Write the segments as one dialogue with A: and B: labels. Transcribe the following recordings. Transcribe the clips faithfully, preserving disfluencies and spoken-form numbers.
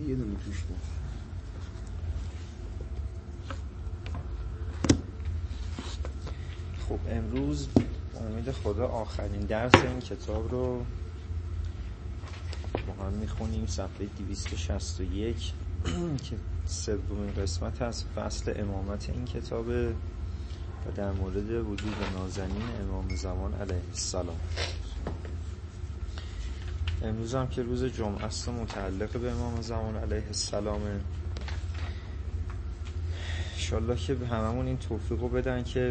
A: یه دونه توش بود.
B: خب امروز با امید خدا آخرین درس این کتاب رو با هم میخونیم. صفحه دویست و شصت و یک که سومین قسمت از فصل امامت این کتابه و در مورد وجود نازنین امام زمان علیه السلام. امروز هم که روز جمعه است و متعلق به امام زمان علیه السلامه. انشالله که به هممون این توفیق رو بدن که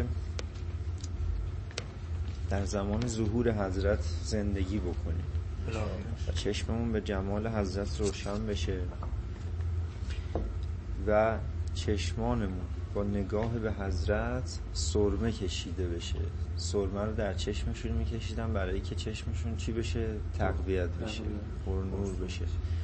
B: در زمان ظهور حضرت زندگی بکنیم و چشممون به جمال حضرت روشن بشه و چشمانمون با نگاه به حضرت سرمه کشیده بشه. سرمه رو در چشمشون میکشیدن برای که چشمشون چی بشه؟ تقویت بشه، پر نور بشه،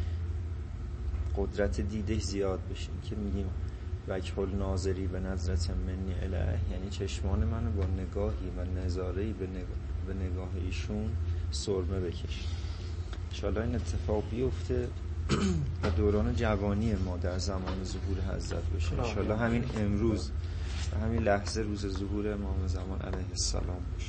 B: قدرت دیده زیاد بشه. که میگیم وجه الناظری به نظرت منی الیه، یعنی چشمان منو با نگاهی و نظاره‌ای به نگاه به نگاه ایشون سرمه بکشه. انشاءالله این اتفاق بیفته و دوران جوانی ما در زمان ظهور حضرت بشه. انشاءالله همین امروز و همین لحظه روز ظهور امام زمان علیه السلام بشه.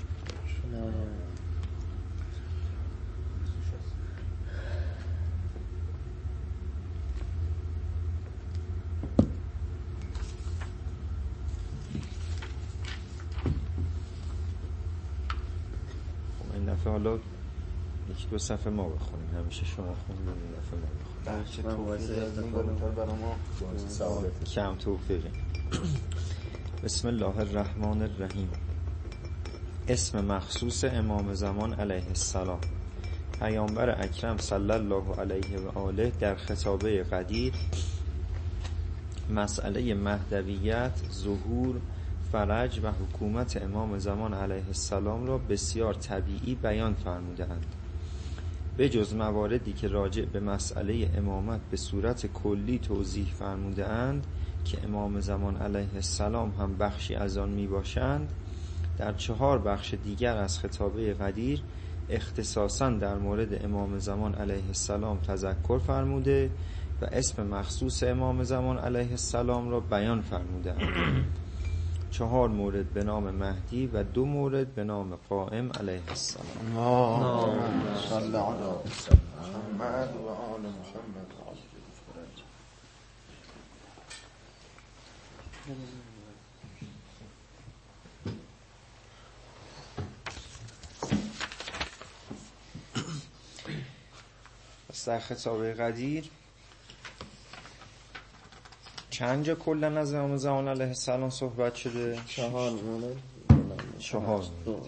B: این دفعه حالا یک دو صفحه ما بخونیم، همیشه شما خونیم، این دفعه ما بخونیم.
A: چه توفیقی از این بالاتر برای ما سعادت.
B: کم توفیقی. بسم الله الرحمن الرحیم. اسم مخصوص امام زمان علیه السلام. پیامبر اکرم صلی الله علیه و آله در خطابه قدیر مسئله مهدویت، ظهور، فرج و حکومت امام زمان علیه السلام را بسیار طبیعی بیان فرمودند. به جز مواردی که راجع به مسئله امامت به صورت کلی توضیح فرمودند که امام زمان علیه السلام هم بخشی از آن می باشند، در چهار بخش دیگر از خطابه قدیر اختصاصاً در مورد امام زمان علیه السلام تذکر فرموده و اسم مخصوص امام زمان علیه السلام را بیان فرمودند. چهار مورد به نام مهدی و دو مورد به نام قائم علیه السلام.
A: اللهم صل علی محمد و آل محمد.
B: پس در خطابه قدیر چند جا کلن از امام زمان علیه السلام صحبت شده؟
A: چهار مورد.
B: چهار مورد.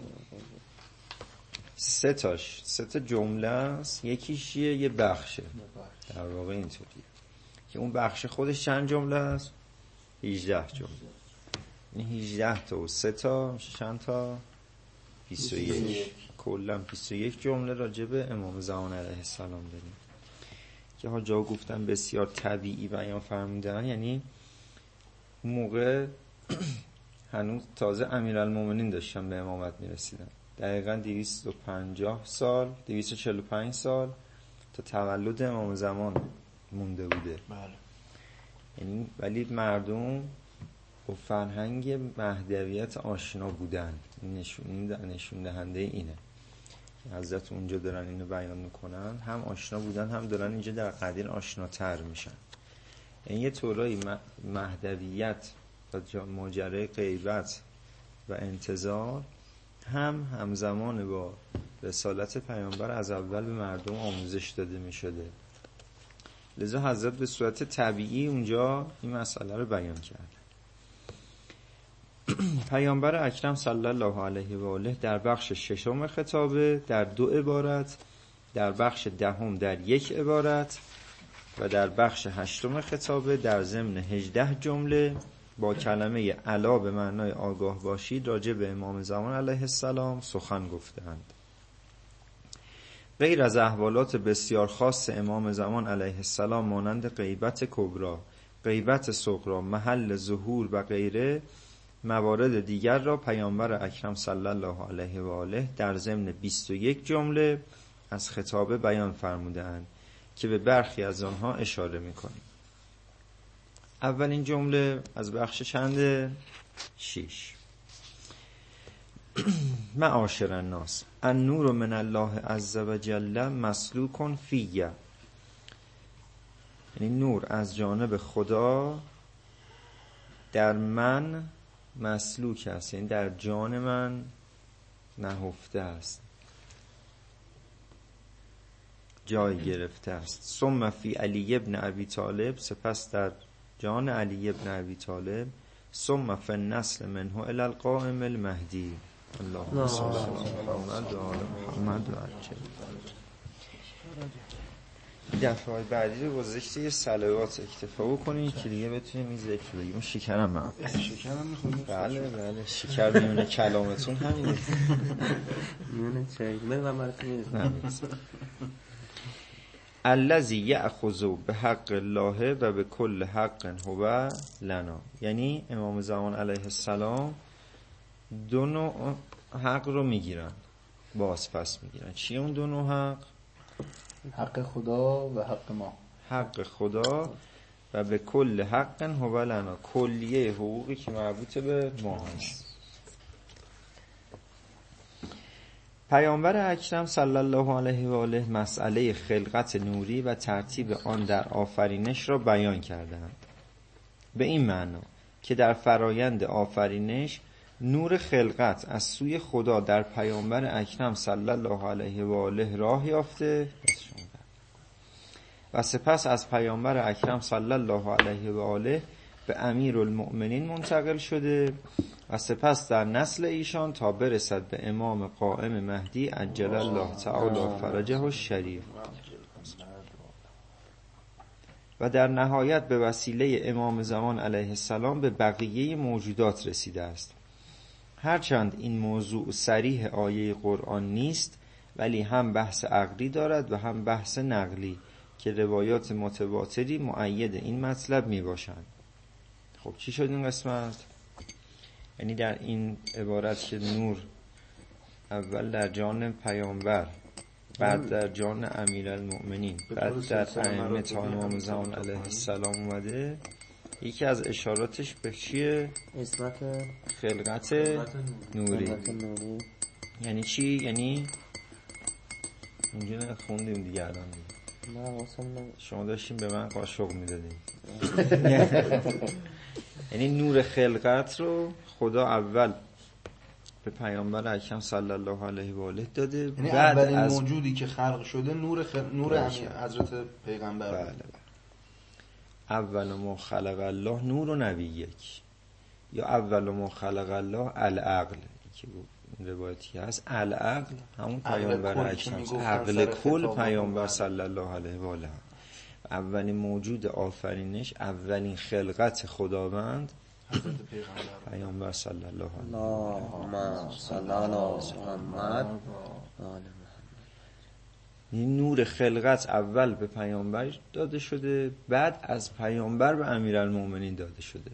B: سه تاش سه تا جمله است، یکیش یه بخشه در واقع اینطوریه که اون بخش خودش چند جمله است؟ هجده جمله. این هجده تا و سه تا میشه چند تا؟ بیست و یک. کلا بیست و یک جمله راجع به امام زمان علیه السلام داریم که ها جا گفتن بسیار طبیعی بیان فرمودن، یعنی اون موقع هنوز تازه امیرالمومنین داشتن به امامت میرسیدن. دقیقاً دویست و پنجاه سال دویست و چهل و پنج سال تا تولد امام زمان مونده بوده.
A: بله.
B: یعنی ولی مردم با فرهنگ مهدویت آشنا بودن. نشون نشون دهنده اینه که حضرت اونجا دارن اینو بیان میکنن، هم آشنا بودن هم دارن اینجا در قدیر آشناتر میشن. این یه طورایی مهدویت و ماجرای غیبت و انتظار هم همزمان با رسالت پیامبر از اول به مردم آموزش داده می شده. لذا حضرت به صورت طبیعی اونجا این مسئله رو بیان کرد. پیامبر اکرم صلی الله علیه و آله در بخش ششم خطابه در دو عبارت، در بخش دهم در یک عبارت و در بخش هشتم خطابه در ضمن هجده جمله با کلمه الا به معنای آگاه باشید راجع به امام زمان علیه السلام سخن گفتند. غیر از احوالات بسیار خاص امام زمان علیه السلام مانند غیبت کبرا، غیبت صغرا، محل ظهور و غیره، موارد دیگر را پیامبر اکرم صلی الله علیه و آله در ضمن بیست و یک جمله از خطابه بیان فرمودند که به برخی از آنها اشاره میکنیم. اولین جمله از بخش چنده؟ شیش. معاشر الناس النور من الله عز و جل مسلوک فیه، یعنی نور از جانب خدا در من مسلوک است، یعنی در جان من نهفته است، جای گرفته است. ثم فی علی ابن ابی طالب، سپس در جان علی ابن ابی طالب. ثم فی النسل منه الی القائم المهدی. اللهم صل علی محمد و آل محمد و عجل. دفعه بعدی رو گذاشته یه صلوات اکتفا بکنین که دیگه بتونیم این ذکر رو بگیم. شکرم من
A: شکرم میخونیم.
B: بله بله شکر میونه کلامتون همینه.
C: میونه چه من و مرتون
B: الذی یأخذ به حق الله و به کل حق هو لنا، یعنی امام زمان علیه السلام دو نوع حق رو میگیرن، باز پس میگیرن. چیه اون دو نوع حق؟
A: حق خدا و حق ما.
B: حق خدا و به کل حق هو لنا، کلیه حقوقی که مربوط به ما هست. پیامبر اکرم صلی الله علیه و آله مسئله خلقت نوری و ترتیب آن در آفرینش را بیان کردند، به این معنا که در فرایند آفرینش نور خلقت از سوی خدا در پیامبر اکرم صلی الله علیه و آله راه یافته و سپس از پیامبر اکرم صلی الله علیه و آله به امیرالمؤمنین منتقل شده و سپس در نسل ایشان تا برسد به امام قائم مهدی عجل الله تعالی فرجه الشریف و در نهایت به وسیله امام زمان علیه السلام به بقیه موجودات رسیده است. هرچند این موضوع صریح آیه قرآن نیست، ولی هم بحث عقلی دارد و هم بحث نقلی که روایات متواتری مؤید این مطلب می باشند. خب چی شد این قسمت؟ یعنی در این عبارت که نور اول در جان پیامبر، بعد در جان امیرالمؤمنین، بعد در ائمه تا امام زمان علیه السلام اومده، یکی از اشاراتش به چیه؟
C: اسمت
B: خلقت نوری. یعنی چی؟ یعنی اینجا خوندیم دیگه الان دیگه.
C: نه واسه
B: شما داشتیم به من قاشق میدادیم. یعنی نور خلقت رو خدا اول به پیامبر اکرم صلی الله علیه و آله داده،
A: یعنی
B: بعد
A: اولین
B: از
A: موجودی که خلق شده نور خل... نور حضرت پیغمبر.
B: بله بله. اول ما خلق الله نور و نبی یک، یا اول ما خلق الله العقل که این روایتی هست. العقل همون پیامبر اکرم، عقل کل پیامبر صلی الله علیه و آله. اولین موجود آفرینش، اولین خلقت خداوند
A: حضرت پیغمبر
B: پیامبر صلی الله علیه و
C: اللهم صل علی محمد.
B: این نور خلقت اول به پیامبر داده شده، بعد از پیامبر به امیرالمؤمنین داده شده.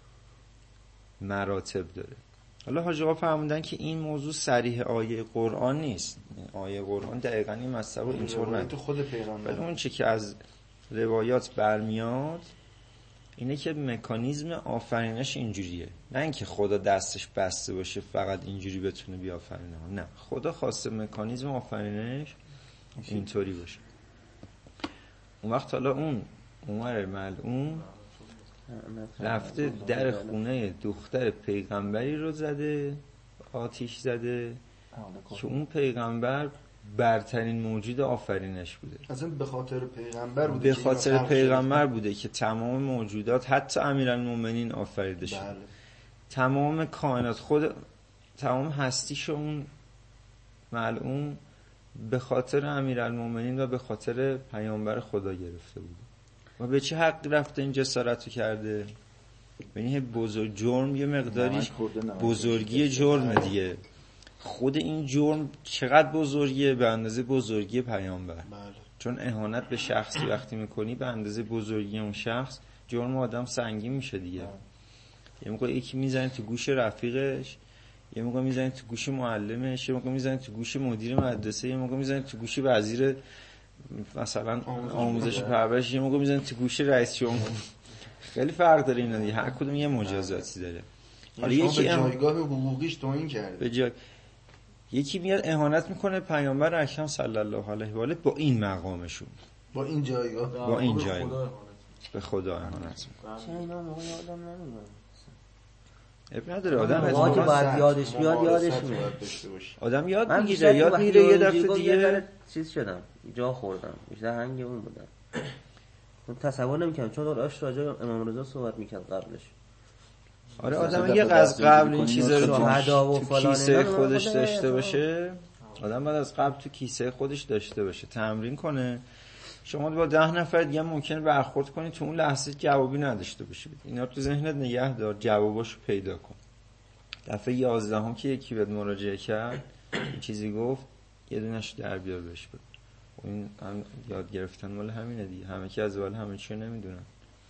B: مراتب داره. حالا حاجی آقا فرمودن که این موضوع صریح آیه قرآن نیست. آیه قرآن دقیقاً این مسئله اینطور نگه.
A: خود پیغمبر.
B: ولی اون چی که از روایات برمیاد اینه که مکانیزم آفرینش اینجوریه، نه اینکه خدا دستش بسته باشه فقط اینجوری بتونه بیافرینه. نه، خدا خواسته مکانیزم آفرینش اینطوری باشه. اون وقت حالا اون عمر ملعون رفته در خونه دختر پیغمبری رو زده، آتیش زده که اون پیغمبر برترین موجود آفرینش بوده.
A: اصلا به خاطر پیغمبر بوده،
B: به خاطر پیغمبر بوده که تمام موجودات حتی امیرالمؤمنین آفریده شد.
A: بله.
B: تمام کائنات، خود تمام هستیش اون ملعون به خاطر امیرالمؤمنین و به خاطر پیامبر خدا گرفته بود. و به چه حق رفته این جسارتو کرده؟ یعنی بزرگ جرم یه مقداریش بزرگی جرم دیگه. خود این جرم چقدر بزرگیه؟ به اندازه بزرگی پیامبر.
A: بله.
B: چون اهانت به شخصی وقتی میکنی به اندازه بزرگی اون شخص، جرم آدم سنگین میشه دیگه. بله. یه موقع یکی میزنه تو گوش رفیقش، یه موقع میزنه تو گوش معلمش، یه موقع میزنه تو گوش مدیر مدرسه، یه موقع میزنه تو گوش وزیر مثلا آموزش پرورش یه موقع میزنن تو گوشه رئیس جمهور. خیلی فرق داره اینا دیگه، هر کدوم یه مجازاتی داره.
A: حالا یکی به جایگاه حقوقیش توهین کرده،
B: به جای یکی میاد اهانت میکنه پیامبر اکرم صلی الله علیه و آله با این مقامشون،
A: با این جایگاه،
B: با این جایگاه به خدا اهانت میکنه.
C: چه اینا موقع یادم نمیاد.
B: اب نداره آدم
C: موقعی که باید یادش بیاد یادش میاد.
B: آدم یاد میگیره، یاد میگیره یه دفعه دیگه
C: چیز شدم جا خوردم بیشتر هنگ اون بودم. من تصور نمیکنم چون داشت راجع به امام رضا صحبت میکرد قبلش.
B: آره آدم یه از قبل این چیزا رو تو کیسه خودش داشته باشه، آدم باید از قبل تو کیسه خودش داشته باشه، تمرین کنه. شما با ده نفر دیگه ممکنه برخورد کنید تو اون لحظه جوابی نداشته باشید، اینا تو ذهنت نگه دار، جواباشو پیدا کن. دفعه یازدهم که یکی بهت مراجعه کرد این چیزی گفت، یه دونش در بیار بهش بده. این هم یاد گرفتن مال همینه دیگه، همه که از اول همه چی رو نمیدونن.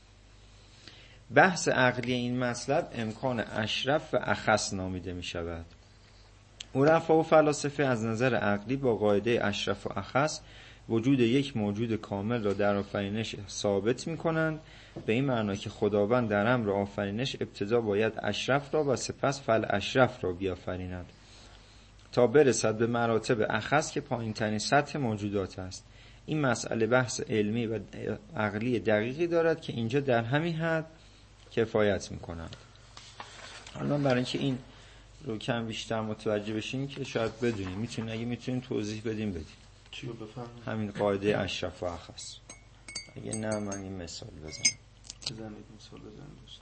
B: بحث عقلی این مطلب امکان اشرف و اخص نامیده می شود. عرفا و فلاسفه از نظر عقلی با قاعده اشرف و اخص وجود یک موجود کامل را در آفرینش ثابت می کنند، به این معنا که خداوند در امر آفرینش ابتدا باید اشرف را و سپس فل اشرف را بیافریند تا برسد به مراتب اخص که پایین ترین سطح موجودات است. این مسئله بحث علمی و عقلی دقیقی دارد که اینجا در همین حد کفایت میکنند. حالا من برای اینکه این رو کم بیشتر متوجه بشین که شاید بدونیم، میتونیم اگه میتونیم توضیح بدیم بدیم
A: چی رو بفهمیم.
B: همین قاعده اشرف و اخص. اگه نه من این مثال بزنم.
A: بزنید مثال بزنید.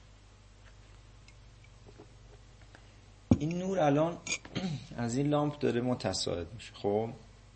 B: این نور الان از این لامپ داره متصاعد میشه. خب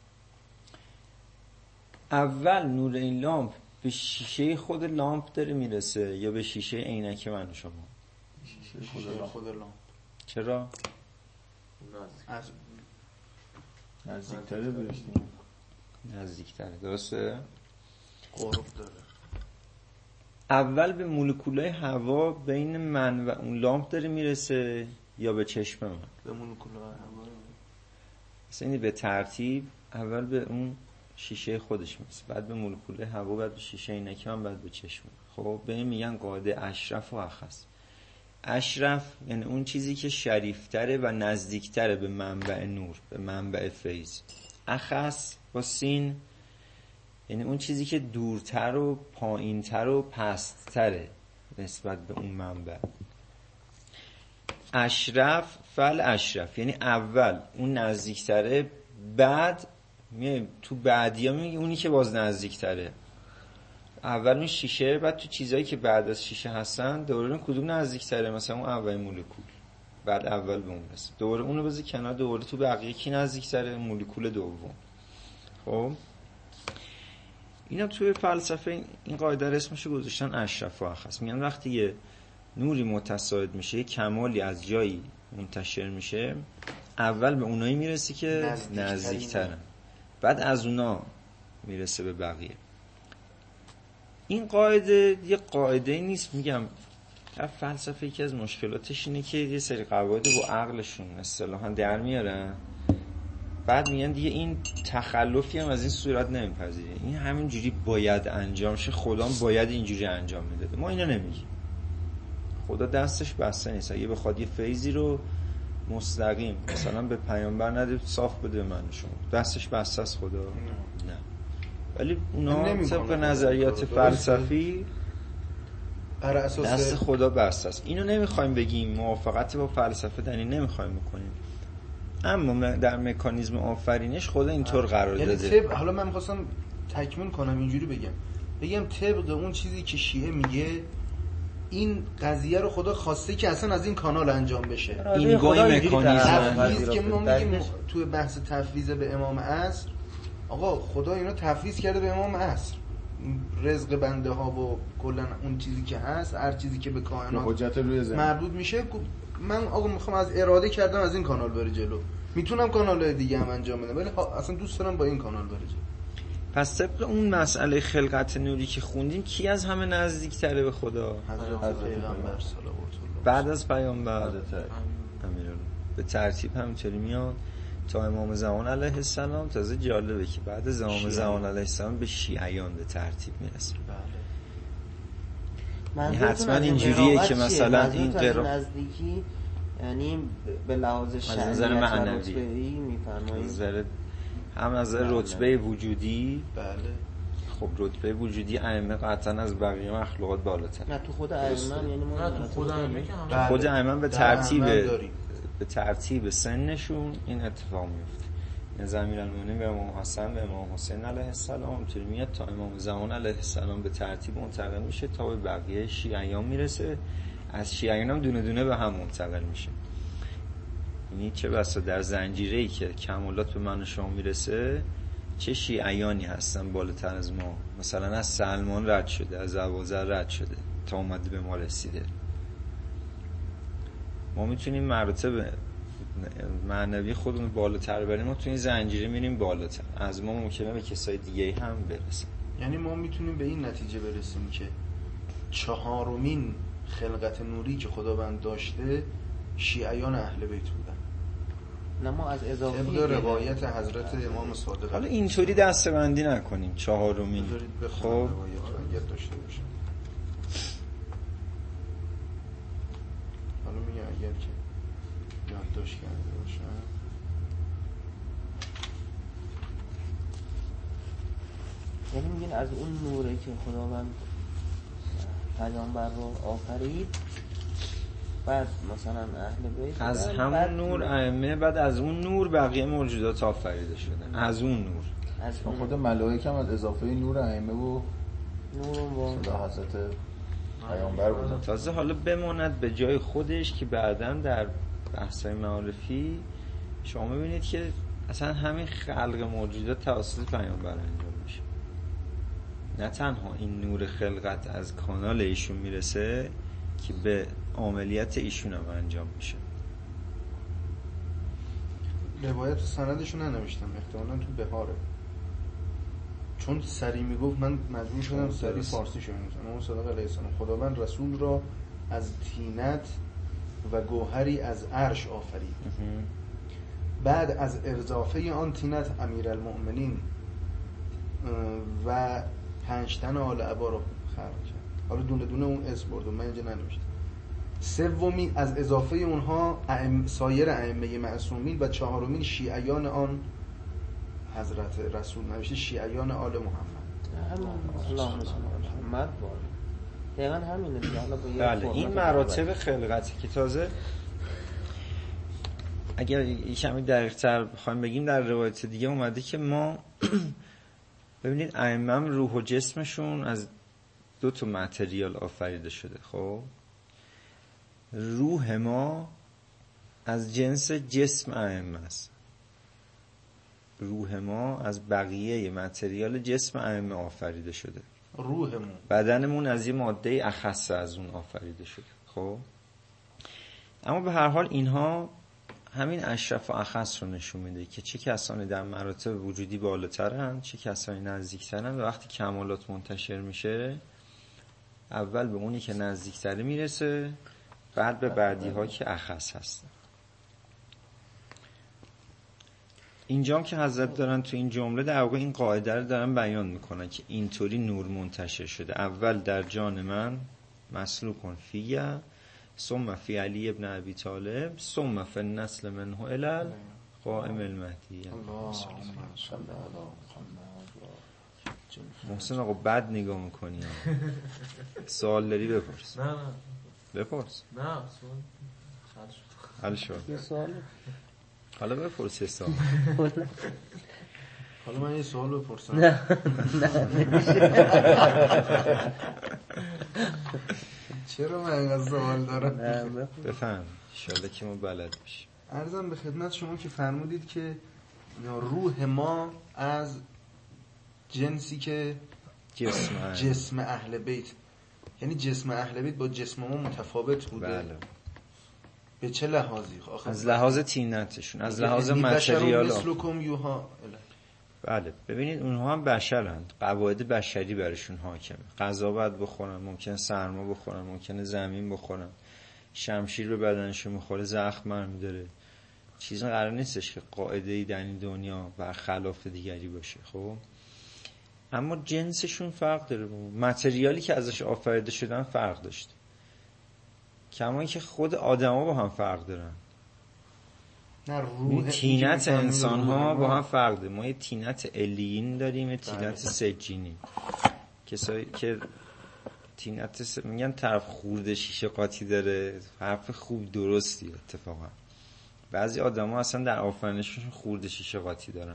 B: اول نور این لامپ به شیشه خود لامپ داره میرسه یا به شیشه عینک من و شما؟
A: شیشه خود, خود لامپ.
B: چرا؟
A: از
B: نزدیکتره برشتیم. نزدیکتره، درسته؟
A: قرب داره.
B: اول به مولکولای هوا بین من و اون لامپ داره میرسه یا به چشم من؟
A: به مولکولای هوا.
B: مثلا این به ترتیب اول به اون شیشه خودش میرسه، بعد به مولکول هوا، بعد به شیشه عینک من، بعد به چشم. خب به این میگن قاعده اشرف و اخص. اشرف یعنی اون چیزی که شریفتره و نزدیکتره به منبع نور، به منبع فیض. اخص با سین یعنی اون چیزی که دورتر و پایینتر و پستتره نسبت به اون منبع. اشرف فل اشرف یعنی اول اون نزدیکتره، بعد میای تو بعدیا میگه اونی که باز نزدیکتره. اول اون شیشه، بعد تو چیزایی که بعد از شیشه هستن دوره کدوم نزدیکتره، مثلا اون اول مولکول، بعد اول به اون رسه، دوره اونو بذار کنار، دوره تو بقیه کی نزدیکتره، مولکول دوم. خب اینا توی فلسفه این قاعده اسمشو گذاشتن اشرف و اخص. میگن وقتی یه نوری متصاعد میشه، یه کمالی از جایی منتشر میشه، اول به اونایی میرسه که نزدیکترن، بعد از اونا میرسه به بقیه. این قاعده یه قاعده نیست، میگم در فلسفه یکی از مشکلاتش اینه که یه سری قواعد با عقلشون اصطلاحاً در میارن، بعد میگن دیگه این تخلفی هم از این صورت نمیپذیره، این همین جوری باید انجام شه، خدا هم باید اینجوری انجام میداده. ما اینا نمیگیم، خدا دستش بسته نیست. اگه بخواد یه فیضی رو مستقیم مثلا به پیامبر نده، صاف بده من شما، دستش بسته است خدا؟ نه. ولی اونا طبق نظریات فلسفی دست خدا بسته است. اینو نمیخوایم بگیم، موافقت با فلسفه در این نمیخوایم بکنیم، اما در مکانیزم آفرینش خدا اینطور قرار
A: یعنی
B: داده.
A: طب... حالا من میخواستم تکمیل کنم اینجوری بگم بگم طبق اون چیزی که شیعه میگه این قضیه رو خدا خواسته که اصلا از این کانال انجام بشه.
B: این گوی مکانیزم
A: تفویض که ما میگیم توی بحث تفویض به امام عصر، آقا خدا اینو تفویض کرده به امام عصر، رزق بنده ها و کلا اون چیزی که هست، هر چیزی که به کائنات
D: حجت روی زمین
A: مربوط میشه، من آقا میخوام از اراده کردم از این کانال بره جلو، میتونم کانال دیگه هم انجام بدم ولی اصلا دوست دارم با این کانال بره جلو.
B: پس طبق اون مسئله خلقت نوری که خوندیم کی از همه نزدیک‌تره به خدا؟
A: حضرت پیغمبر صلوات الله.
B: بعد از پیامبر امیرالله به ترتیب همینطوری میاد تا امام زمان علیه السلام. تازه جالبه که بعد از امام زمان علیه السلام به شیعیان به ترتیب میرسه.
C: بله.
B: حتما اینجوریه که مثلا این
C: قرا نزدیکی یعنی به لحاظ شرعی معنوی میفرمایید،
B: هم از رتبه وجودی.
A: بله.
B: خب رتبه وجودی ائمه قطعا از بقیه مخلوقات بالاتر.
C: نه تو خود ائمه یعنی ما
D: تو خود ائمه که
B: بله. خود ائمه به ترتیب به ترتیب سنشون این اتفاق میفته. از امیرالمومنین به امام حسن به امام حسین علیه السلام اونطوری میاد تا امام زمان علیه السلام به ترتیب منتقل میشه تا به بقیه شیعیان میرسه. از شیعیان هم دونه دونه به هم منتقل میشه. یعنی چه بسا در زنجیره‌ای که کمالات به من و شما میرسه چه شیعیانی هستن بالاتر از ما. مثلا از سلمان رد شده، از ابوذر رد شده تا اومده به ما رسیده. ما میتونیم مراتب معنوی خودمون بالاتر بریم، ما تو این زنجیره میریم بالاتر، از ما ممکنه به کسای دیگه هم برسیم.
A: یعنی ما میتونیم به این نتیجه برسیم که چهارمین خلقت نوری که خداوند داشته شیعیان اهل بیت بودن.
C: نه ما از اضافه
A: طبق روایت حضرت امام صادق.
B: حالا اینطوری دسته‌بندی نکنیم چهارمین.
A: خب روایت داشته باشیم. حالا میگم اگر که یادداشت کرده باشم.
C: یعنی میگین از اون نوره که خداوند پیامبر رو آفرید بعد مثلا اهل بیت
B: از همون نور ائمه، بعد از اون نور بقیه موجودات آفریده شدن. از اون نور
D: از خود ملائکه هم از اضافه نور ائمه و
C: نور
D: و حضرت پیامبر بودن.
B: تازه حالا بماند به جای خودش که بعداً در بحث‌های معارفی شما می‌بینید که اصلا همین خلق موجودات توسط پیامبر انجام میشه. نه تنها این نور خلقت از کانال ایشون میرسه که به عملیات ایشون هم انجام میشه.
A: روایت سندشو ننوشتم، احتمالاً تو بهاره، چون سری میگفت من مجبور شدم سری فارسی شو بنویسم. امام صادق علیه السلام خداوند رسول را از طینت و گوهری از عرش آفرید، بعد از اضافه آن طینت امیرالمؤمنین و پنج تن آل عبا رو خلق کرد. حالا دونه دونه اون اسم بردم، من اینجا ننوشتم. سومی از اضافه اونها ائم سایر ائمه معصومین و چهارمین شیعیان آن حضرت رسول نوشته شیعیان آل محمد.
C: اللهم صل علی محمد. دقیقاً همینه دیگه. حالا با
B: بله این مراتب خلقتی که تازه اگر کمی دقیق‌تر بخوایم بگیم در روایت دیگه اومده که ما ببینید ائمه روح و جسمشون از دو تا متریال آفریده شده. خب روح ما از جنس جسم ائمه است. روح ما از بقیه متریال جسم ائمه آفریده شده.
A: روحمون
B: بدنمون از یه ماده اخص از اون آفریده شده. خب اما به هر حال اینها همین اشرف و اخص رو نشون میده که چه کسانی در مراتب وجودی بالاترن، چه کسانی نزدیکترن. و وقتی کمالات منتشر میشه اول به اونی که نزدیکتره میرسه، بعد به بعدی ها که اخص هستن. اینجام که حضرت دارن تو این جمله در واقع این قاعده رو دارن بیان میکنن که اینطوری نور منتشر شده. اول در جان من مسلوکن فیه، ثم فی علی ابن ابی طالب، ثم فی النسل منه الال قائم المهدی. محسن آقا بد نگاه میکنی. سوال داری بپرس.
D: نه نه
B: بپرس.
D: نه سوال
B: حل شد.
C: یه سوال
B: حالا بپرس یه سوال.
A: حالا من یه سوال بپرسم.
C: نه نه
A: چرا من اینقدر سوال دارم؟
B: بفهم انشالله که ما بلد بشیم.
A: عرضم به خدمت شما که فرمودید که روح ما از جنسی که
B: جسم اهل,
A: جسم اهل بیت، یعنی جسم اهل بیت با جسم ما متفاوت بوده.
B: بله.
A: به چه لحاظی؟
B: از لحاظ طینتشون، از لحاظ متریال.
A: مثلکم یوها.
B: بله ببینید اونها هم بشرند، قواعد بشری برشون حاکمه. غذا باید بخورن، ممکنه سرما بخورن، ممکنه زمین بخورن، شمشیر به بدنشون میخوره زخم برمی‌داره، چیزی قرار نیستش که قاعده‌ای در این دنیا برخلاف دیگری باشه. خب اما جنسشون فرق داره، متریالی که ازش آفریده شدن فرق داشته، کما اینکه خود آدما با هم فرق دارن.
A: نه روح
B: تینت انسان ها با هم فرق داره. ما یه تینت الیین داریم، یه تینت سجینی. کسایی که تینت س... میگن طرف خورده شیشه قاطی داره، حرف خوب درستی. اتفاقا بعضی آدم ها اصلا در آفرینششون خورده شیشه قاطی دارن،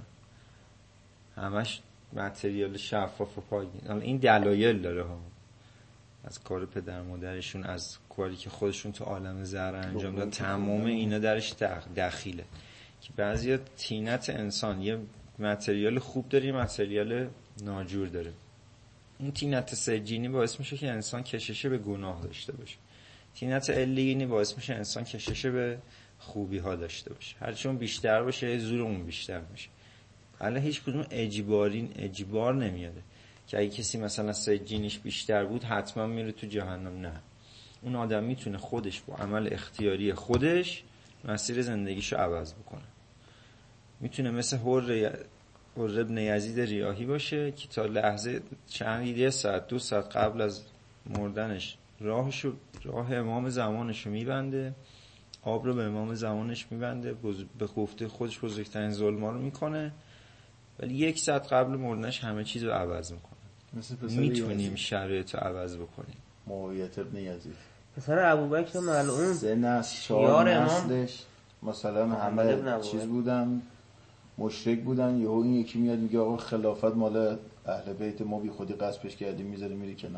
B: همش متریال شفاف و پایین. این دلایل داره ها، از کار پدر مادرشون، از کاری که خودشون تو عالم ذره انجام دادن، تمام اینا درش دخیله. که بعضی تینت انسان یه متریال خوب داره، یه متریال ناجور داره. این تینت سجینی باعث میشه که انسان کشش به گناه داشته باشه، تینت الیینی باعث میشه انسان کشش به خوبی ها داشته باشه. هرچون بیشتر باشه زور اون بیشتر میشه. حالا هیچ کدوم اجباری اجبار نمیاره که اگه کسی مثلا سجینیش بیشتر بود حتما میره تو جهنم. نه، اون آدم میتونه خودش با عمل اختیاری خودش مسیر زندگیشو عوض بکنه. میتونه مثل حر حر ابن یزید ریاحی باشه که تا لحظه چند یه ساعت دو ساعت قبل از مردنش راهشو راه امام زمانشو میبنده، آب رو به امام زمانش میبنده، به گفته خودش بزرگترین ظلما رو میکنه، ولی یک ساعت قبل مردنش همه چیز رو عوض میکنه. میتونیم شرایط رو عوض بکنیم.
D: معاویه ابن یزید
C: پسر ابوبکر ملعون،
D: سه نسل چهار نسلش مثلا همه چیز بودن، مشرک بودن، یهو این یکی میاد میگه آقا خلافت مال اهل بیت ما، بی خودی غصبش کردیم، میذاره میری کنار.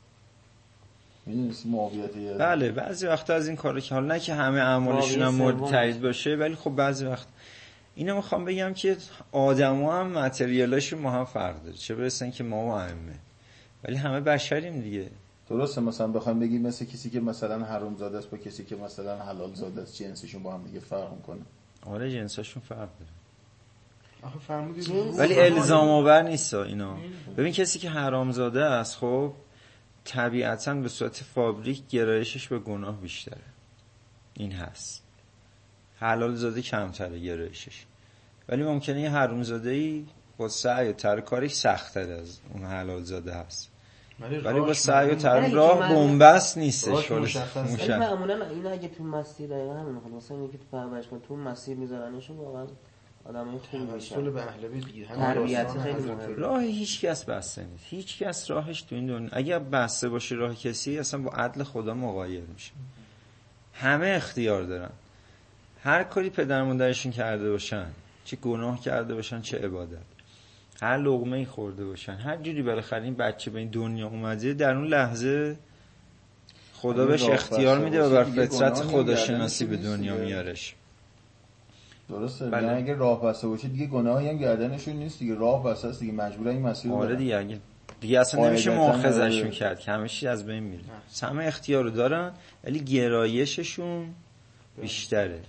D: میدونی معاویت یزید؟
B: بله، بعضی وقتا از این کارو که حالا نه که همه اعمالشون هم مورد تایید باشه، ولی خب بعضی وقت اینو میخوام بگم که آدما هم متریالاشون ما هم فرق داره، چه برسن که ما و ائمه، ولی همه بشریم دیگه.
D: درسته، مثلا بخوام بگیم مثل کسی که مثلا حرام زاده است با کسی که مثلا حلال زاده است، جنسشون با هم دیگه فرق میکنه.
B: آره جنساشون فرق داره.
A: آخه فرمودید
B: ولی الزام آور نیست اینا. ببین کسی که حرام زاده است خب طبیعتاً به صورت فابریک گرایشش به گناه بیشتره، این هست. حلال زاده کمتره گرایشش، ولی ممکنه یه حرام زاده‌ای با سعی و تر کارش سخت‌تر از اون حلال زاده هست، ولی با سعی و تر راه بنبست نیستش.
C: ولی معمولا این اگه تو مسیر دقیقا همین میخواد، مثلا اینکه تو پرورش کن تو مسیر میذارنشون، واقعا آدمای خوبی میشن.
A: اصول به اهل بیت دیگه
C: تربیت خیلی مهمه.
B: راه هیچ کس بسته نیست، هیچ کس راهش تو این دنیا اگه بسته باشه راه کسی، اصلا با عدل خدا مغایر میشه. همه اختیار دارن، هر کاری پدر مادرشون کرده باشن، چه گناه کرده باشن چه عبادت، هر لقمه‌ای خورده باشن، هر جوری بالاخره این بچه به این دنیا اومده، در اون لحظه خدا بهش اختیار میده و بر فطرت خداشناسی به دنیا میارش.
D: درسته، بله. یعنی اگه راه بسته باشه دیگه گناهی هم گردنشون نیست دیگه، راه بسته است دیگه، مجبورن این مسیر رو
B: آره دیگه، اگه دیگه اصلا نمیشه مؤاخذه‌شون کرد که همه چی از بین میره. همه اختیار رو دارن ولی گرایششون بیشتره،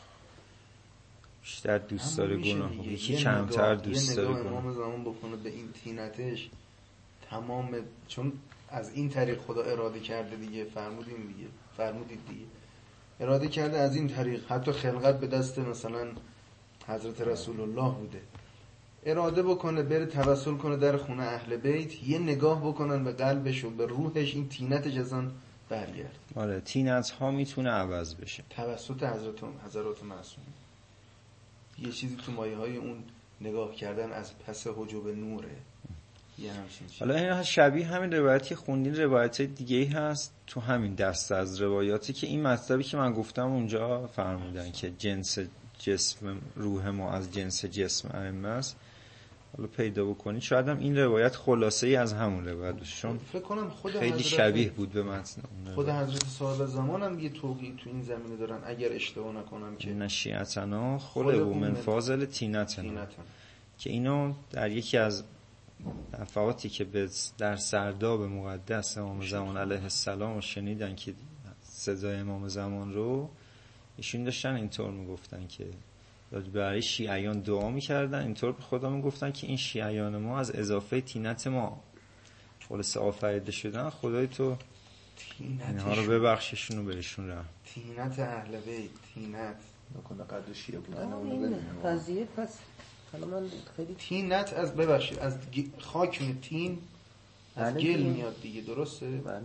B: بیشتر دوست داره گناه، یکی کمتر دوست داره گناه.
A: امام زمان بکنه به این تینتش تمام، چون از این طریق خدا اراده کرده دیگه، فرمودیم دیگه فرمودید دیگه اراده کرده از این طریق، حتی خلقت به دست مثلا حضرت رسول الله بوده، اراده بکنه بره توسل کنه در خونه اهل بیت، یه نگاه بکنن به قلبش و به روحش، این تینتش ازن برگرد.
B: آره تینت ها میتونه عوض بشه
A: توسط حضرت حضرات معصوم، یه چیزی تو مایه های اون نگاه کردن از پس حجاب نوره، یه همچین چیز.
B: حالا این شبیه همین روایتی خوندین روایت دیگه ای هست تو همین دسته از روایاتی که این مطلبی که من گفتم اونجا فرمودن که جنس جسم روح ما از جنس جسم ائمه است. حالا پیدا بکنید شاید هم این روایت خلاصه ای از همون روایت باشه، چون
A: فکر کنم خود
B: خیلی شبیه بود به متن اون.
A: خود حضرت صاحب زمان هم یه توقیع تو این زمینه دارن اگر اشتباه نکنم که
B: نشیعتنا خلق و من فاضل تینتنا، که اینو در یکی از دفعاتی که در سرداب مقدس امام زمان علیه السلام رو شنیدن که صدای امام زمان رو، ایشون داشتن اینطور میگفتن که برای شیعیان دعا میکردن، اینطور به خدا میگفتن که این شیعیان ما از اضافه تینت ما خلاصه آفریده شدن، خدای تو اینها رو ببخششون و بهشون رحم.
A: تینت اهل بیت، تینت
D: نکنه قدر شیعه بودن اونو
C: این
D: بدونیم
C: قضیه پس حالا من خیلی
A: تینت از ببخشید از گ- خاک می تین از
C: بله
A: گل
C: دیگه.
A: میاد دیگه، درسته؟
C: بله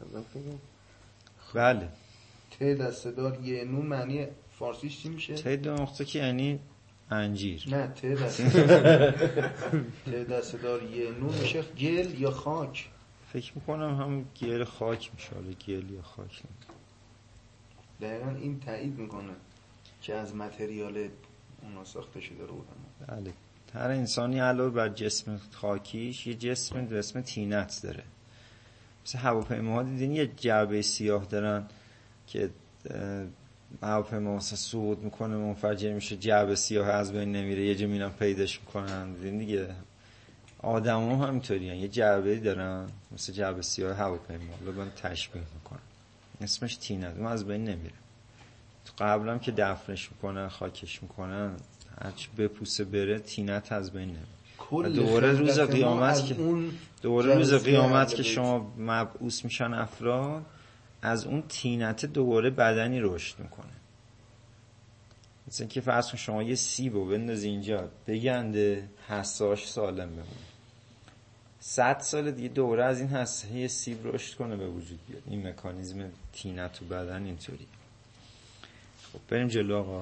B: بله.
A: ت دسته‌دار یه نون معنی فارسیش چی میشه؟
B: ته دو نقطه که یعنی انجیر.
A: نه ت دسته‌دار ت دسته‌دار یه نون میشه گل یا خاک.
B: فکر میکنم هم گل خاک میشه، حالا گل یا خاک نه.
A: دقیقا این تایید میکنه که از متریال اونا ساخته شده رو بودن.
B: بله. هر انسانی علاوه بر جسم خاکیش یه جسم به اسم تینت داره. مثل هواپیماها دیدین یه جعبه سیاه دارن که هواپیما مثلا صعود میکنه منفجر میشه، جعبه سیاه از بین نمیره، یه جا میرن پیداش میکنن. دیدین دیگه آدم هم همینطوری هن. یه جعبه دارن مثل جعبه سیاه هواپیما، لبن تشبیه میکنن، اسمش تینت، اون از بین نمیره. تو قبلم که دفنش میکنن خاکش میکنن هرچی بپوسه بره تینت از بین نمیره. دوباره روز قیامت که دوباره روز قیامت که شما مبعوث میشن افراد، از اون تینت دوباره بدنی رشد میکنه. مثلا که فرض کن شما یه سیبو بندازی اینجا بگنده حساش سالم بمونه، صد سال دیگه دوباره از این حسه یه سیب رشد کنه به وجود بیاد. این مکانیزم تینت تو بدن اینطوری. خب بریم جلو آقا.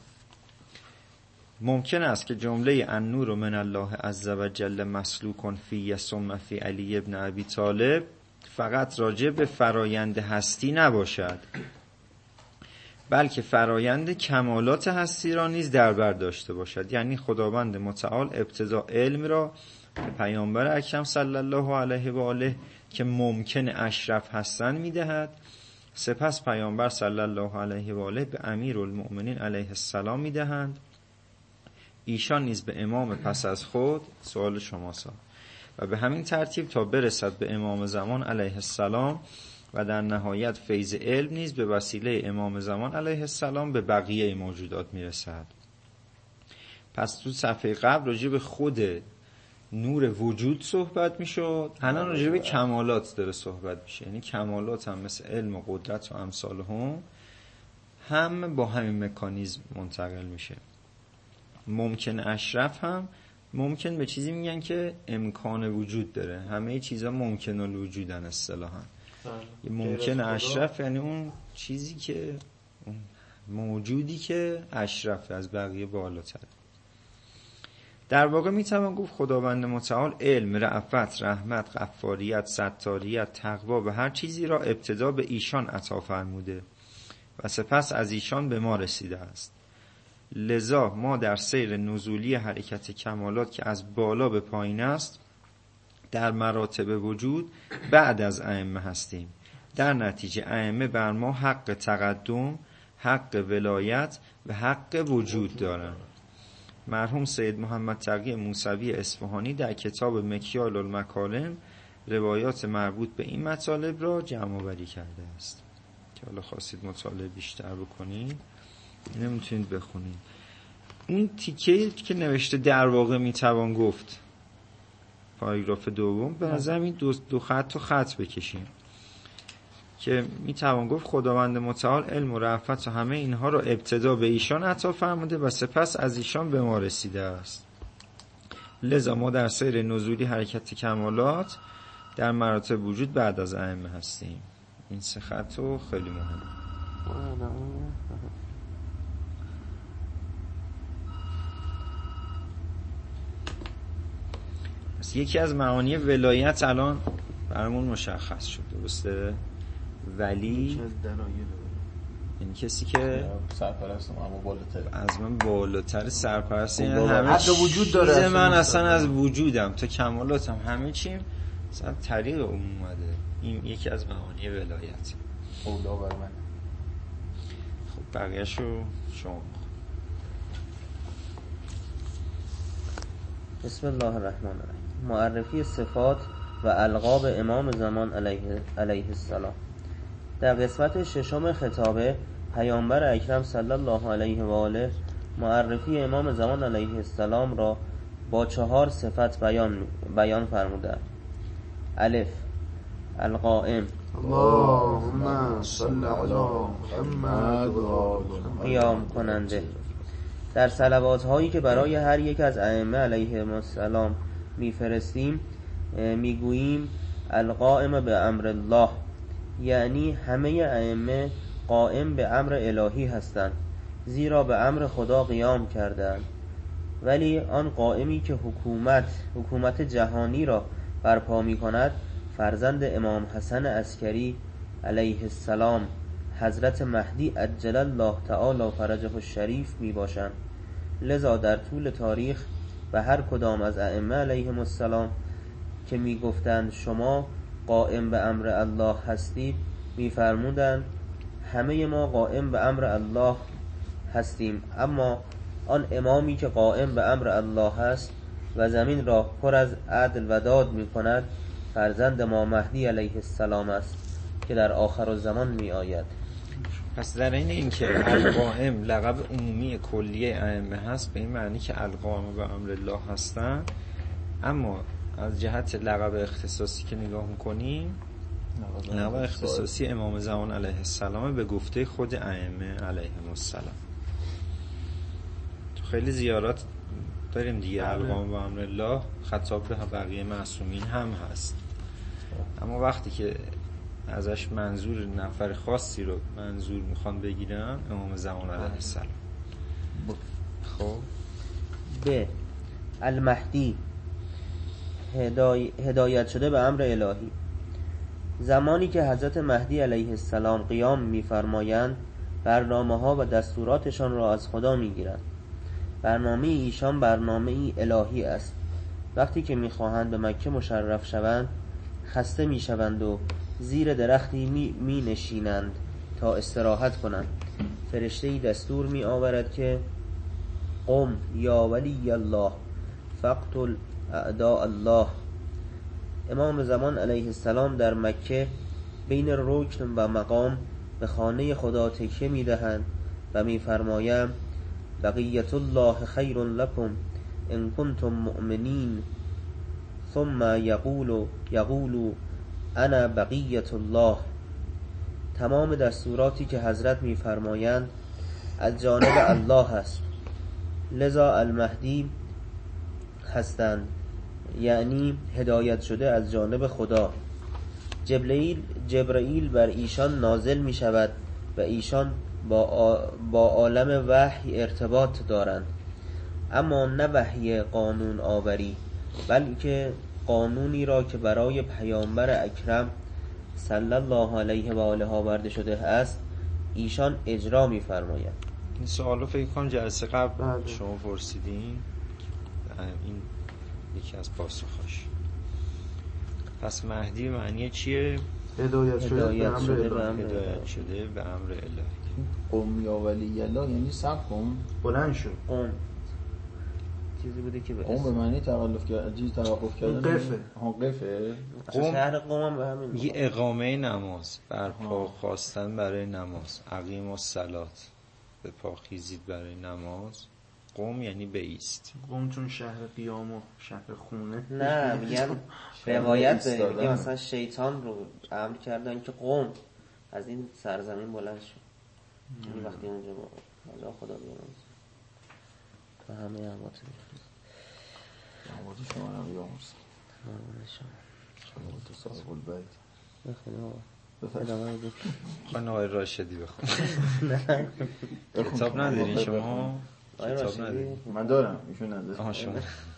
B: ممکن است که جمله النور من الله عز و جل مسلوک فی ثم فی علی ابن ابی طالب فقط راجع به فرایند هستی نباشد، بلکه فرایند کمالات هستی را نیز در بر داشته باشد. یعنی خداوند متعال ابتدا علم را به پیامبر اکرم صلی الله علیه و آله که ممکن اشرف هستند میدهد، سپس پیامبر صلی الله علیه و آله به امیرالمؤمنین علیه السلام میدهند، ایشان نیز به امام پس از خود. سوال شما سا و به همین ترتیب تا برسد به امام زمان علیه السلام و در نهایت فیض علم نیز به وسیله امام زمان علیه السلام به بقیه موجودات میرسد. پس تو صفحه قبل راجع به خود نور وجود صحبت میشد، الان راجع به کمالات داره صحبت میشه. یعنی کمالات هم مثل علم و قدرت و امثال هم هم با همین مکانیزم منتقل میشه. ممکن اشرف هم ممکن به چیزی میگن که امکان وجود داره. همه چیزا ممکن الوجودن اصطلاحا. ممکن اشرف یعنی اون چیزی که اون موجودی که اشرف از بقیه بالاتره. در واقع میتوان گفت خداوند متعال علم، رأفت، رحمت، غفاریت، ستاریت، تقوا و هر چیزی را ابتدا به ایشان عطا فرموده و سپس از ایشان به ما رسیده است. لذا ما در سیر نزولی حرکت کمالات که از بالا به پایین است در مراتب وجود بعد از ائمه هستیم. در نتیجه ائمه بر ما حق تقدم، حق ولایت و حق وجود دارند. مرحوم سید محمد تقی موسوی اصفهانی در کتاب مکیال المکارم روایات مربوط به این مطالب را جمع آوری کرده است که حالا خواستید مطالعه بیشتر بکنید اینو میتونید بخونید. اون تیکه که نوشته در واقع میتوان گفت پاراگراف دوم، به نظرم این دو, دو خط و خط بکشیم که میتوان گفت خداوند متعال علم و رأفت و همه اینها را ابتدا به ایشان عطا فرموده و سپس از ایشان به ما رسیده است. لذا ما در سیر نزولی حرکت کمالات در مراتب وجود بعد از ائمه هستیم. این سه خط خیلی مهم. پس یکی از معانی ولایت الان برامون مشخص شد، درسته؟ ولی این کسی که
D: سرپرست اما بالاتر
B: از من بالاتر سرپرست، این همه
A: حتی وجود داره.
B: من اصلا از وجودم تا کمالاتم همه چیم اصلا طریق اون اومده. این یکی از معانی ولایت.
D: اولا بر من.
B: خب بقیه‌شو شما.
C: بسم الله الرحمن الرحیم. معرفی صفات و القاب امام زمان علیه, علیه السلام. در قسمت ششم خطابه پیامبر اکرم صلی الله علیه و آله معرفی امام زمان علیه السلام را با چهار صفت بیان بیان فرمودند. الف، القائم
A: اللهم صل علی محمد و آل محمد.
C: قیام کننده. در صلوات هایی که برای هر یک از ائمه علیهم السلام میفرستیم میگوییم القائم به امر الله، یعنی همه ائمه قائم به امر الهی هستند، زیرا به امر خدا قیام کردند. ولی آن قائمی که حکومت حکومت جهانی را برپا می کند فرزند امام حسن عسکری علیه السلام، حضرت مهدی عجل الله تعالی فرجه الشریف می باشند. لذا در طول تاریخ و هر کدام از ائمه علیهم السلام که می گفتند شما قائم به امر الله هستید می فرمودند همه ما قائم به امر الله هستیم، اما آن امامی که قائم به امر الله هست و زمین را پر از عدل و داد می کند فرزند ما مهدی علیه السلام است که در آخر الزمان می آید.
B: پس در این اینکه القائم لقب عمومی کلیه ائمه هست، به این معنی که القائم به امر الله هستن، اما از جهت لقب اختصاصی که نگاه میکنیم لقب اختصاصی امام زمان علیه السلام به گفته خود ائمه علیهم السلام. تو خیلی زیارات داریم دیگه القائم به امر الله خطاب به بقیه معصومین هم هست، اما وقتی که ازش منظور نفر خاصی رو منظور میخوان بگیرن امام زمان علیه السلام. خب
C: ب المهدی هدای... هدایت شده به امر الهی. زمانی که حضرت مهدی علیه السلام قیام می‌فرمایند برنامه ها و دستوراتشان را از خدا می‌گیرند. برنامه ایشان برنامه ای الهی است. وقتی که می‌خواهند به مکه مشرف شوند خسته می‌شوند و زیر درختی می, می نشینند تا استراحت کنند. فرشته‌ای دستور می آورد که قم یا ولی الله فقتل اعداء الله. امام زمان علیه السلام در مکه بین رکن و مقام به خانه خدا تکیه می دهند و می فرمایند بقیت الله خیر لکم ان کنتم مؤمنین، ثم یقول یقول انا بقیت الله. تمام دستوراتی که حضرت می‌فرمایند از جانب الله است، لذا المهدی هستند، یعنی هدایت شده از جانب خدا. جبرئیل جبرئیل بر ایشان نازل می شود و ایشان با با عالم وحی ارتباط دارند، اما نه وحی قانون آوری، بلکه قانونی را که برای پیامبر اکرم صلی الله علیه و آله آورده شده است ایشان اجرا می‌فرمایند.
B: این سوالو فکر کنم جلسه قبل بله. شما پرسیدین، این یکی از پاسخاش. پس مهدی معنی چیه؟
A: هدایت شده به امر
B: الهی. هدایت شده به امر الهی.
D: قم یا ولی الله یعنی صبر کن،
A: بلند شو.
C: قم چیزی بوده که به
D: قم به معنی تقلف کرد، چیز توقف کردن.
A: قفه.
D: ها قفه.
C: قم شهر قم به همین
B: یه اقامه نماز، برپا خواستن برای نماز. اقیم الصلات، به پا خیزید برای نماز. قم یعنی بایست.
A: قم چون شهر قیام و شهر خونه.
C: نه میگم روایت داره که مثلا شیطان رو امر کردن که قم از این سرزمین بلند شد. این وقتی اونجا با خدا بیاموز و همه اموات می‌خواد.
D: اموات شما رو بیاموز.
C: اموات شما.
D: اموات صاحب البیت.
C: بخدا. ادامه بده.
B: خانم آقای راشدی بخون. نه. کتاب ندارین شما؟
C: آقای راشدی
D: من دارم، ایشون نداره.
B: آها شما.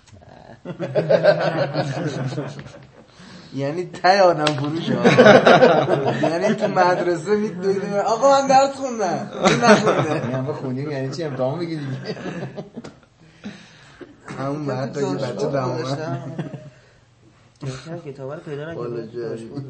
A: یعنی ته آدم فروش ها. یعنی تو مدرسه میدویدیم آقا من درس خوندم این نخونده.
D: یعنی ما خوندیم یعنی چی امتحان بگی دیگه.
A: همون بعد تا یه بچه دمامه
C: کتابه رو پیدا نکنیم.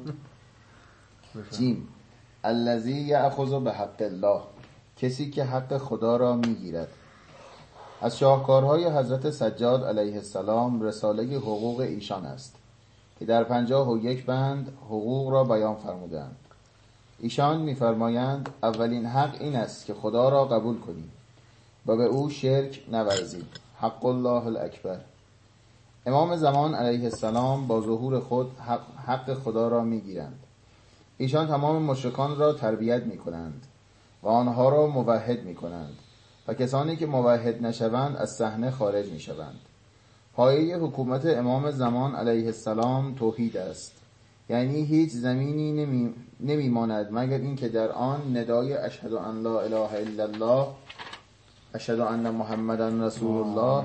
D: جیم الذی یأخذ به حق الله، کسی که حق خدا را میگیرد. از شاهکارهای حضرت سجاد علیه السلام رساله حقوق ایشان است که در پنجاه و یک بند حقوق را بیان فرمودند. ایشان می‌فرمایند اولین حق این است که خدا را قبول کنید و به او شرک نورزید، حق الله الاکبر. امام زمان علیه السلام با ظهور خود حق, حق خدا را میگیرند. ایشان تمام مشرکان را تربیت میکنند و آنها را موحد میکنند و کسانی که موحد نشوند از صحنه خارج میشوند. پایه حکومت امام زمان علیه السلام توحید است، یعنی هیچ زمینی نمی, نمی ماند مگر اینکه در آن ندای اشهد ان لا اله الا الله اشهد ان محمدن رسول الله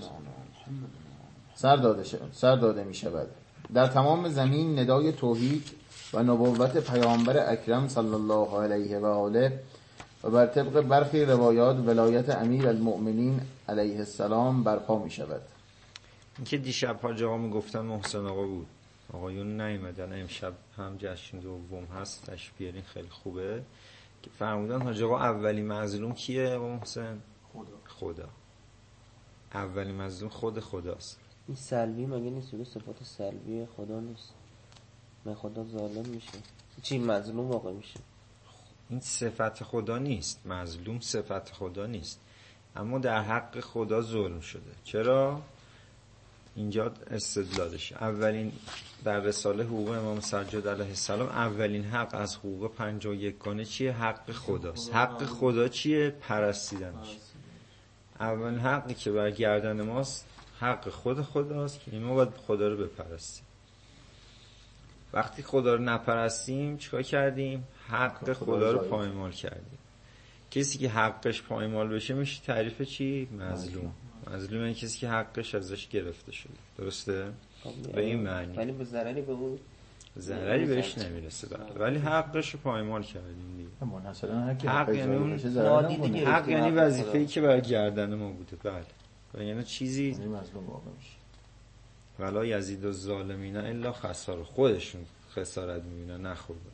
D: سر داده, سر داده می شود. در تمام زمین ندای توحید و نبوت پیامبر اکرم صلی الله علیه و آله و بر طبق برخی روایات ولایت امیر المؤمنین علیه السلام برپا می شود.
B: این که دیشب حاج آقا می گفتن محسن آقا بود، آقایون نیومدن، امشب هم جشن دوم هست، تشریف بیارین، خیلی خوبه. که فرمودن حاج آقا اولی مظلوم کیه محسن؟
A: خدا.
B: خدا اولی مظلوم خود خداست.
C: این سلبی مگه نیست؟ به صفات سلبی خدا نیست؟ من خدا ظالم میشه چی مظلوم واقع میشه؟
B: این صفت خدا نیست، مظلوم صفت خدا نیست، اما در حق خدا ظلم شده. چرا؟ اینجا استدلالش اولین در رساله حقوق امام سجاد علیه السلام اولین حق از حقوق پنجاه و یکانه چیه؟ حق خداست. حق خدا چیه؟ پرستیدنش. اولین حقی که بر گردن ماست حق خود خداست که ما باید خدا رو بپرستیم. وقتی خدا رو نپرستیم چیکار کردیم؟ حق خدا رو پایمال کردیم. کسی که حقش پایمال بشه میشه تعریف چی؟ مظلوم. مظلوم این کسی که حقش ازش گرفته شده. درسته؟ به این معنی.
C: ولی به ضرری به اون
B: ضرری بهش نمیرسه بله. ولی حقش رو پایمال کردیم دیگه.
D: منحصرا
B: حق یعنی حق یعنی وظیفه‌ای که بر گردن ما بوده. بله. یعنی چیزی
D: مظلوم واقع میشه.
B: ولا یزید الظالمین الا خسارا، خودشون خسارت میبینن نه خدا.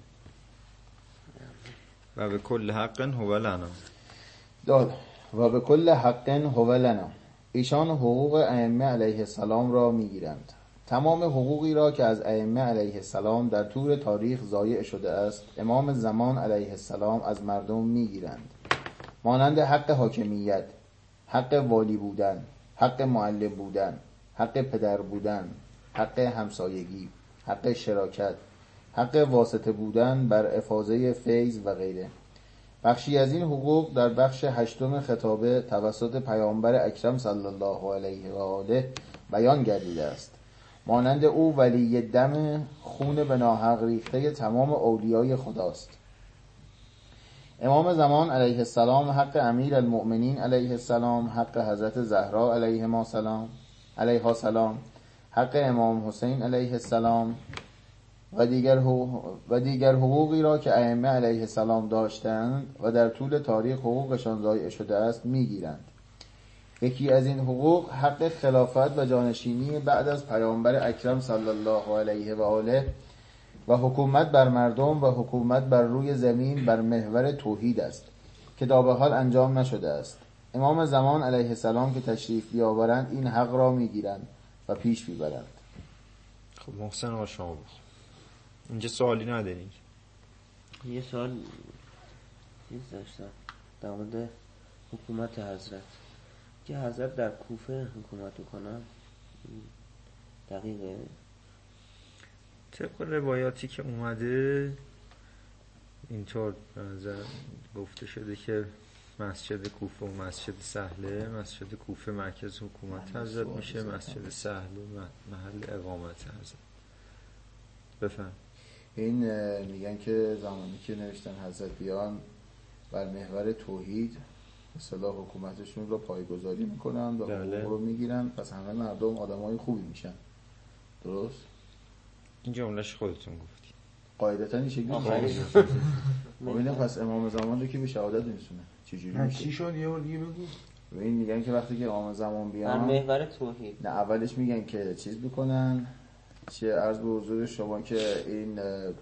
B: و به کل حق هو لنا
D: داد و به کل حق هو لنا. ایشان حقوق ائمه علیه السلام را میگیرند. تمام حقوقی را که از ائمه علیه السلام در طول تاریخ ضایع شده است امام زمان علیه السلام از مردم میگیرند، مانند حق حاکمیت، حق والی بودن، حق معلم بودن، حق پدر بودن، حق همسایگی، حق شراکت، حق واسطه بودن بر افاضه فیض و غیره. بخشی از این حقوق در بخش هشتم خطابه توسط پیامبر اکرم صلی الله علیه و آله بیان گردیده است، مانند او ولی دم خون به ناحق ریخته تمام اولیای خداست. امام زمان علیه السلام حق امیر المؤمنین علیه السلام، حق حضرت زهرا علیه السلام علیه السلام، حق امام حسین علیه السلام و دیگر و دیگر حقوقی را که ائمه علیه السلام داشتند و در طول تاریخ حقوقشان ضایع شده است میگیرند. یکی از این حقوق حق خلافت و جانشینی بعد از پیامبر اکرم صلی الله علیه و آله و حکومت بر مردم و حکومت بر روی زمین بر محور توحید است که تا به حال انجام نشده است. امام زمان علیه السلام که تشریف بیاورند این حق را میگیرند و پیش میبرند.
B: خب محسن آقا شما بود اینجا سوالی ندارین؟
C: یه سوال چیز داشتم در مورد حکومت حضرت، که حضرت در کوفه حکومت کنن دقیقه؟
B: طبق روایاتی که اومده اینطور گفته شده که مسجد کوفه و مسجد سهله، مسجد کوفه مرکز حکومت حضرت میشه، مسجد سهله محل اقامت حضرت. بفهم.
D: این میگن که زمانی که نوشتن حضرت بیان بر محور توحید اصطلاح حکومتشون رو پایه‌گذاری میکنن و حقوق رو میگیرن، پس همه مردم آدمای خوبی میشن. درست؟
B: این جملهش خودتون گفتی.
D: قاعدتا این شکلی میشه. ببینیم پس امام زمان رو که به شهادت میرسونه چجوری میشه؟
A: چی شد یه بار دیگه بگو.
D: ببین میگن که وقتی که امام زمان بیان
C: بر محور توحید،
D: نه اولش میگن که چیز بکنن، چه عرض به حضور شما که این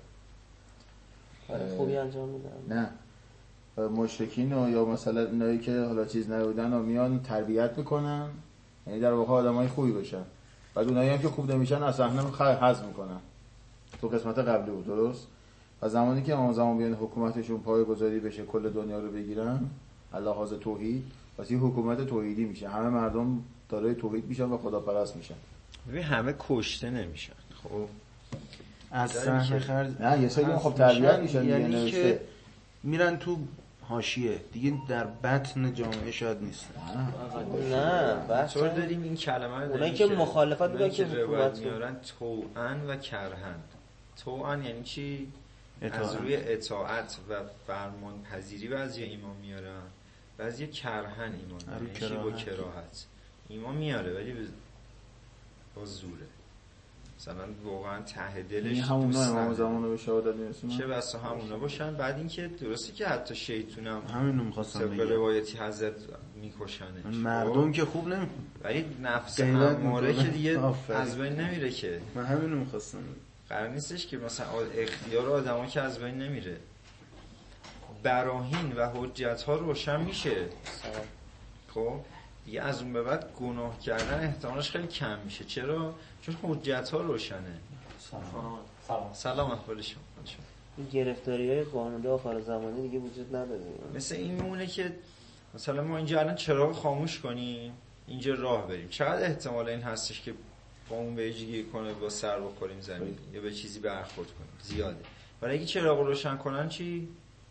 C: خوبی انجام میدن،
D: نه مشرکین و یا مثلا اینایی که حالا چیز نبودن و میان تربیت میکنن، یعنی در واقع آدمای خوبی بشن. بعد اونایی هم که خوب نمیشن از صحنه حذف میکنن. تو قسمت قبلی بود درست؟ و زمانی که امام زمان بیان حکومتشون پایه‌گذاری بشه کل دنیا رو بگیرن لحاظ توحید، پس این حکومت توحیدی میشه، همه مردم دارای توحید میشن و خداپرست میشن.
B: ببین همه کشته نمیشن. خب
A: از سهم خرج
D: نه یه سری خب تربیت میشن،
A: یعنی که میرن تو حاشیه دیگه، در بطن جامعه شاید نیست.
C: نه بحث
B: چطور داریم این کلمه رو
C: اونایی که مخالفت میگن که
B: روایت میارن طوعاً و کرهن. طوعاً یعنی چی؟ از روی اطاعت و فرمان پذیری بعضی ایمان میارن، بعضی کرهن ایمان میارن، یعنی با کراهت ایمان میاره ولی با زوره. مثلا واقعا ته دلش
D: همونا امام زمان رو به شهادت میرسونن،
B: چه بسا همونا باشن. بعد اینکه درسته که حتی شیطونم
A: همینو می‌خواستم
B: بگم، طبق روایتی حضرت میکشنش،
A: مردم که خوب نمی،
B: ولی نفس اماره که دیگه از بین نمیره که.
A: من همینو می‌خواستم.
B: قرار نیستش که مثلا اختیار آدما که از بین نمیره، براهین و حجت ها روشن میشه. خب دیگه از اون به بعد گناه کردن احتمالش خیلی کم میشه. چرا؟ چون حجت ها روشنه.
C: سلام
B: سلام احوال شما.
C: این گرفتاری های قانونی آخر زمانی دیگه وجود نداره.
B: مثل این میمونه که مثلا ما اینجا الان چراغ خاموش کنیم، اینجا راه بریم، چقدر احتمال این هستش که با اون بهجگی کنه، با سر بخوریم زمین یا به چیزی برخورد کنیم؟ زیاده. ولی اگه چراغ روشن کنن چی؟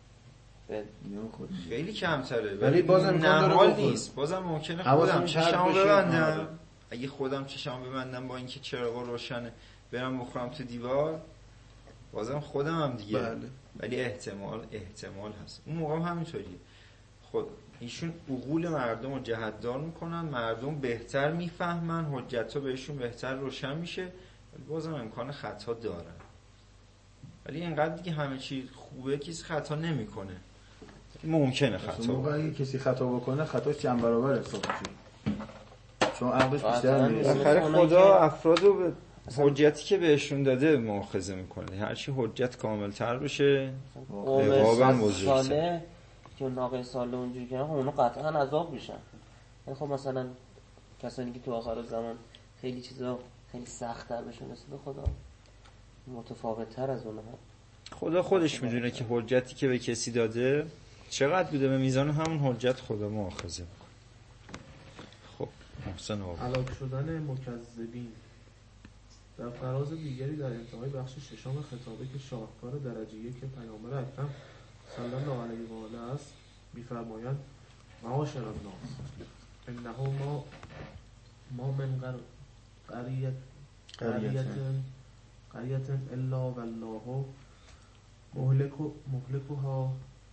B: خیلی کمتره.
A: ولی بازم امکان داره
B: نیست. بازم ممکنه خودم چشمو ببندم. اگه خودم چشمو ببندم با اینکه چراغ روشنه برم بخورم تو دیوار، بازم خودم هم دیگه.
A: بله.
B: ولی احتمال احتمال هست. اون موقع هم همینطوریه. خود ایشون عقول مردم رو جهت‌دار میکنن، مردم بهتر میفهمن، حجت‌ها بهشون بهتر روشن میشه، ولی بازم امکان خطا دارن. ولی اینقدر دیگه همه چی خوبه کسی خطا نمیکنه. ممکنه خطا.
D: موقع اگه کسی خطا بکنه خطاش چند برابر حساب میشه، چون عقلش بیشتر میره.
B: آخر خدا افرادو به حجتی که بهشون داده مؤاخذه میکنه. هرچی حجت کاملتر بشه عقابم بزرگتر.
C: که ناقص ساله اونجوری کنه خب اونا قطعا عذاب میشن. یعنی خب مثلا کسانی که تو آخر زمان خیلی چیزا خیلی سخت‌تر بهشون رسیده، خدا متفاوت‌تر از اونها.
B: خدا خودش میدونه که حجتی که به کسی داده چقدر بوده، به میزان همون حجت خدا مؤاخذه میکنه. خب محسن آقا
E: هلاک شدن مکذبین. در فراز دیگری در انتهای بخش ششم خطابه که شاهکار درجه یک پیامبر اکرم صلی الله علیه و آله است می‌فرمایند: معاشر الناس انه ما ما من قریت قریت قریت الا والله مهلك مهلكها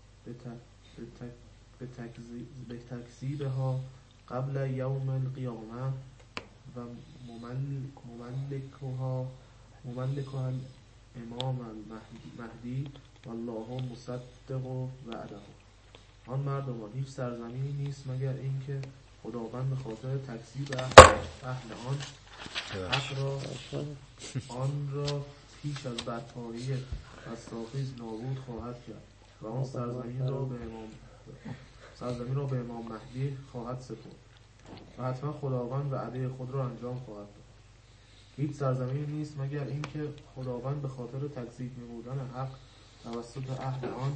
E: به تکذیبها قبل یوم القیامه و مملکها مملکها الامام المهدی والله مصدق وعده. آن مردمان هیچ سرزمینی نیست مگر اینکه خداوند به خاطر تکذیب اهل آن حق را آن را پیش از برپایی از ساخیز نابود خواهد کرد و آن سرزمین را به امام سرزمین را به امام مهدی خواهد سپرد و حتما خداوند وعده خود را انجام خواهد داد. هیچ سرزمینی نیست مگر اینکه خداوند به خاطر تکذیب نمودن حق توسط اهل آن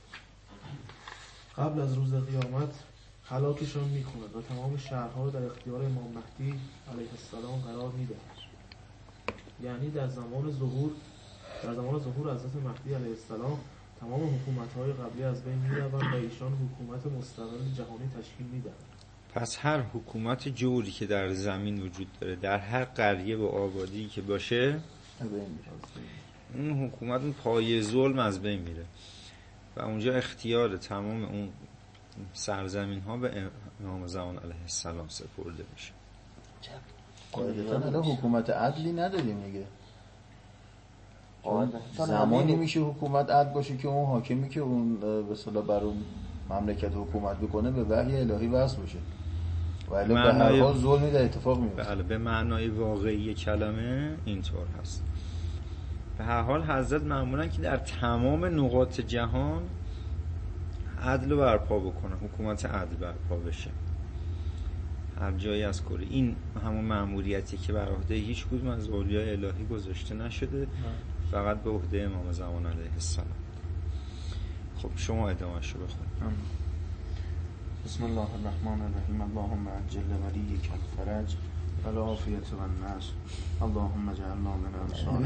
E: قبل از روز قیامت هلاکشان می‌کند و تمام شهرها را در اختیار امام مهدی علیه السلام قرار می‌دهد. یعنی در زمان ظهور در زمان ظهور حضرت مهدی علیه السلام تمام حکومت‌های قبلی از بین می‌روند و ایشان حکومت مستقل جهانی تشکیل می‌دهند.
B: پس هر حکومت جوری که در زمین وجود داره، در هر قریه و آبادی که باشه، اون حکومت اون پایه ظلم از بین میره و اونجا اختیار تمام اون سرزمین ها به امام زمان علیه السلام سپرده میشه.
D: قاعدتا الان حکومت عدلی نداریم دیگه. زمانی میشه حکومت عدل باشه که اون حاکمی که اون به اصطلاح بر اون مملکت حکومت بکنه به وحی الهی وصل باشه، ولی به هر حال ظلمی در اتفاق میفته.
B: بله، به معنای واقعی کلمه اینطور هست. به هر حال حضرت معمولا که در تمام نقاط جهان عدل برپا بکنه، حکومت عدل برپا بشه هر جایی از کره. این همون مأموریتی که بر عهده هیچ کدوم از اولیای الهی گذاشته نشده، فقط به عهده امام زمان علیه السلام. خب شما ادامه‌شو بخونید.
A: بسم الله الرحمن الرحیم. اللهم عجل ولیک الفرج العافیت و النصر اللهم اجعلنا من انصار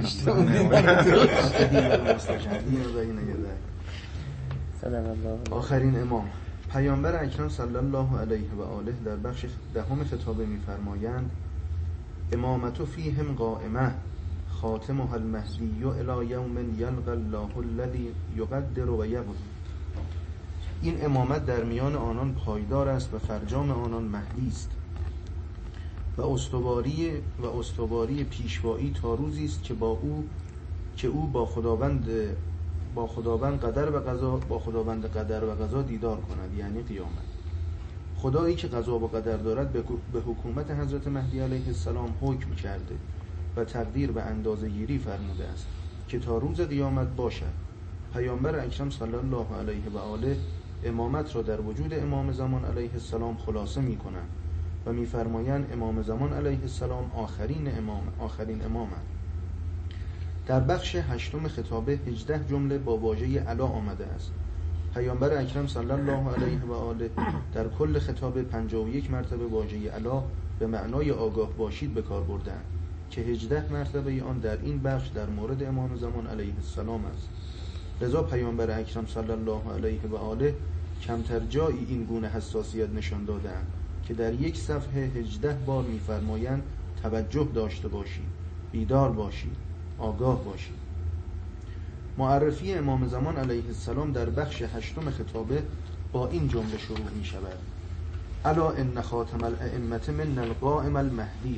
A: آخرین امام. پیامبر اکرم صلی الله علیه و آله در بخش دهم خطابه می‌فرمایند امامت فیهم قائمه خاتمها المهدی الی یوم یلقى الله الذی یقدر و یبر. این امامت در میان آنان پایدار است و فرجام آنان مهدی است و استواری و استواری پیشوایی تا روزی است که با او که او با خداوند با خداوند قدر و قضا با خداوند قدر و قضا دیدار کند، یعنی قیامت. خدایی که قضا و قدر دارد به حکومت حضرت مهدی علیه السلام حکم کرده و تقدیر به اندازه گیری فرموده است که تا روز قیامت باشد. پیامبر اکرم صلی الله علیه و آله امامت را در وجود امام زمان علیه السلام خلاصه می کنند و می‌فرمایند امام زمان علیه السلام آخرین امام آخرین امامند. در بخش هشتم خطابه هجده جمله با واژه علا آمده است. پیامبر اکرم صلی الله علیه و آله در کل خطابه پنجاه و یک مرتبه واژه علا به معنای آگاه باشید به کار بردند که هجده مرتبه آن در این بخش در مورد امام زمان علیه السلام است. لذا پیامبر اکرم صلی الله علیه و آله کمتر جایی این گونه حساسیت نشان دادند که در یک صفحه هجده بار می‌فرمایند توجه داشته باشید، بیدار باشید، آگاه باشید. معرفی امام زمان علیه السلام در بخش هشتم خطابه با این جمله شروع می شود: الا ان خاتم الائمه من القائم المهدی.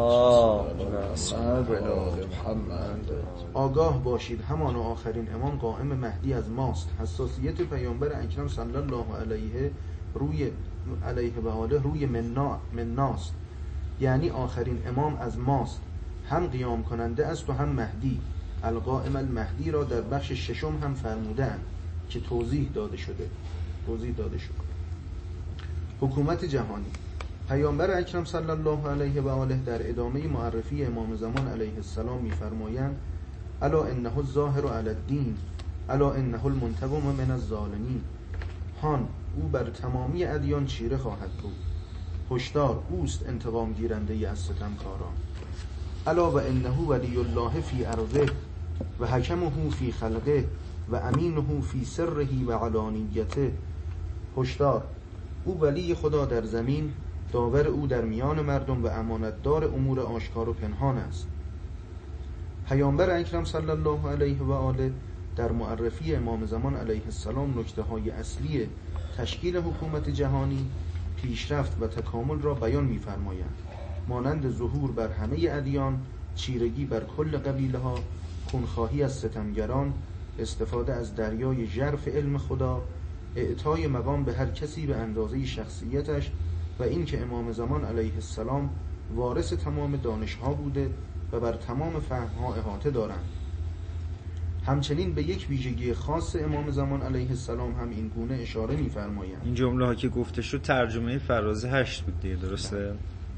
A: آگاه باشید همان آخرین امام قائم مهدی از ماست. حساسیت پیامبر اکرم صلی الله علیه روی علیه و آله روی مننا مناست، یعنی آخرین امام از ماست، هم قیام کننده است و هم مهدی. القائم المهدی را در بخش ششم هم فرمودند که توضیح داده شده توضیح داده شده حکومت جهانی. پیامبر اکرم صلی الله علیه و آله در ادامه معرفی امام زمان علیه السلام می‌فرمایند الا انه الظاهر علی الدین الا انه المنتقم من الظالمین. هان او بر تمامی ادیان چیره خواهد بود. هشدار اوست انتقام گیرنده از ستمکاران. الا و انه ولی الله فی ارضه و حکمه فی خلقه و امینه فی سره و علانیته. هشدار او ولی خدا در زمین، داور او در میان مردم و امانتدار امور آشکار و پنهان است. پیامبر اکرم صلی الله علیه و آله در معرفی امام زمان علیه السلام نکته‌های اصلی تشکیل حکومت جهانی، پیشرفت و تکامل را بیان می‌فرمایند، مانند ظهور بر همه ادیان، چیرگی بر کل قبیله ها، خونخواهی از ستمگران، استفاده از دریای ژرف علم خدا، اعطای مقام به هر کسی به اندازه شخصیتش و این که امام زمان علیه السلام وارث تمام دانش‌ها بوده و بر تمام فهم‌ها احاطه دارند. همچنین به یک ویژگی خاص امام زمان علیه السلام هم این گونه اشاره می‌فرمایند.
B: این جمله ها که گفته شد ترجمه فراز هشت بود دیگه، درسته؟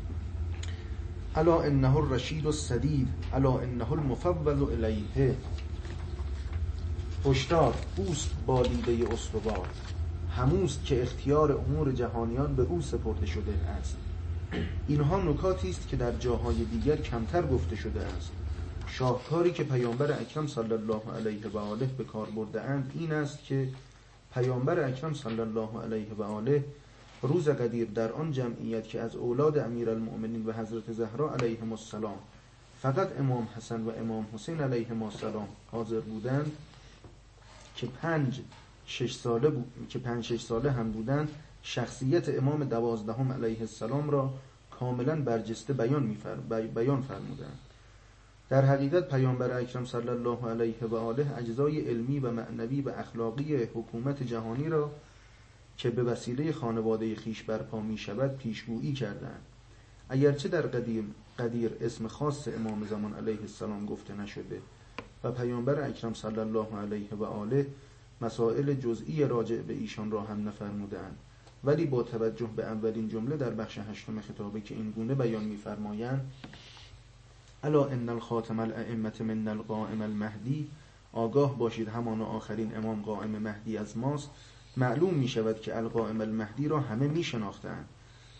A: الا انه الرشید السدید الا انه المفوض الیه. هشدار اوست بالیده استوار، هموست که اختیار امور جهانیان به او سپرده شده است. اینها نکاتی است که در جاهای دیگر کمتر گفته شده است. شاهکاری که پیامبر اکرم صلی الله علیه و آله به کار برده اند این است که پیامبر اکرم صلی الله علیه و آله روز قدیر در آن جمعیت که از اولاد امیرالمؤمنین و حضرت زهرا علیهم السلام فقط امام حسن و امام حسین علیهم السلام حاضر بودند که پنج شش ساله بود که پنج شش ساله هم بودند، شخصیت امام دوازدهم علیه السلام را کاملا برجسته بیان می‌فر بیان فرمودند. در حقیقت پیامبر اکرم صلی الله علیه و آله اجزای علمی و معنوی و اخلاقی حکومت جهانی را که به وسیله خانواده خیش برپا می شود پیشگویی کردند. اگرچه در قدیم قدیر اسم خاص امام زمان علیه السلام گفته نشده و پیامبر اکرم صلی الله علیه و آله مسائل جزئی راجع به ایشان را هم نفرمودند، ولی با توجه به اولین جمله در بخش هشتم خطابه که این گونه بیان می‌فرمایند الا ان الخاتم الائمه من القائم المهدی، آگاه باشید همان آخرین امام قائم مهدی از ماست، معلوم می شود که القائم المهدی را همه می شناختند،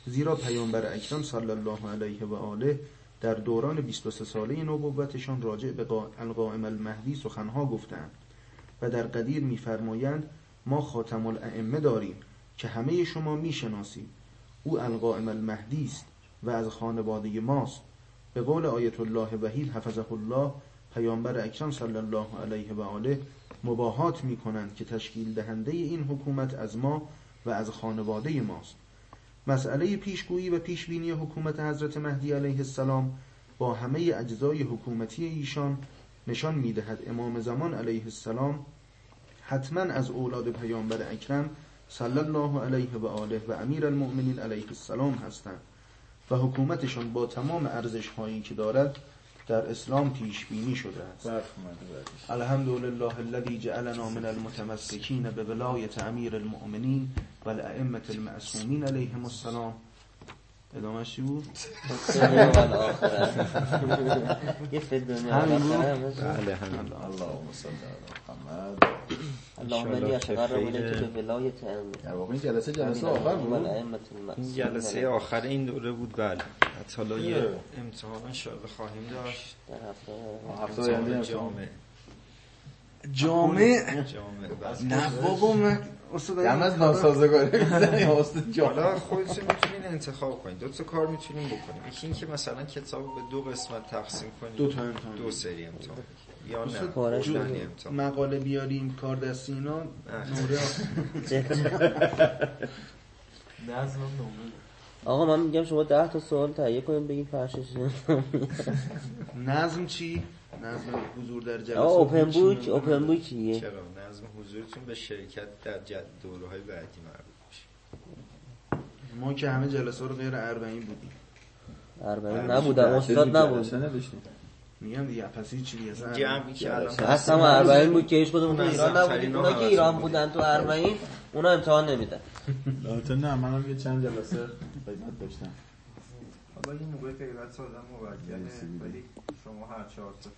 A: زیرا پیامبر اکرم صلی الله علیه و آله در دوران بیست و سه ساله نبوتشان راجع به القائم المهدی سخنها گفتند و در قدیر می‌فرمایند ما خاتم الائمه داریم که همه شما می‌شناسید، او القائم المهدی است و از خانواده ماست. به قول آیت الله وحید حفظه الله، پیامبر اکرم صلی الله علیه و آله مباهات می‌کنند که تشکیل دهنده این حکومت از ما و از خانواده ماست. مسئله پیشگویی و پیشبینی حکومت حضرت مهدی علیه السلام با همه اجزای حکومتی ایشان نشان می‌دهد امام زمان علیه السلام حتما از اولاد پیامبر اکرم صلی الله علیه و آله و امیر المؤمنین علیه السلام هستند و حکومتشان با تمام ارزش‌هایی که دارد در اسلام پیش بینی شده است. الحمدلله الذی جعلنا من المتمسکین به ولایت امیر المؤمنین و الائمه المعصومین علیهم السلام. ادامه چی بود؟
C: یه فی دنیا
A: همین بود؟
B: بله همین.
D: اللهم صل علی محمد.
C: اللهم لی اتقرب الیک به ولایت امیر.
D: در واقع این جلسه جلسه آخر بود.
B: این جلسه آخر این دوره بود. بله حتی حالا یه امتحان انشاءالله خواهیم داشت
C: در هفته
D: هفته آینده
B: جامعه
A: جامع
B: جامعه
A: نه بابا من استاد
D: دم از ناسازگاری میزنی استاد جان.
B: حالا خودتون میتونین انتخاب کنید. دو تا کار میتونین بکنیم. یکی این که مثلا کتاب به دو قسمت تقسیم کنید،
A: دو تا امتحان،
B: دو سری امتحان، یا نه
C: کارش
B: دو
C: داریم.
B: امتحان.
A: مقاله بیاریم کار دستی اینا نوره.
E: نظم نومه.
C: آقا من میگم شما ده تا سوال تهیه کنید بگید پخشش.
A: نظم چی؟ نظم حضور در جلسه.
C: آقا اوپن بوک اوپن بوکیه.
B: چرا نظم حضورتون به شرکت در دوره‌های بعدی مربوط میشه.
A: ما که همه جلسه رو غیر اربعین بودیم.
C: اربعین نبودم استاد نبود.
A: میگم دیگه پس هیچ چیزی اصلا
B: جمعی که الان
C: اصلا اربعین بود که هیچ کدوم تو ایران
B: نظم
C: نبودیم.
B: ترین
C: اونا
B: ها
C: که ایران
B: هست.
C: بودن تو اربعین اونا امتحان نمیدن.
D: البته نه منم یه چند جلسه خدمت داشتم.
B: حالا این موقع غیرت آدم موکله ولی شما هر چهار تا.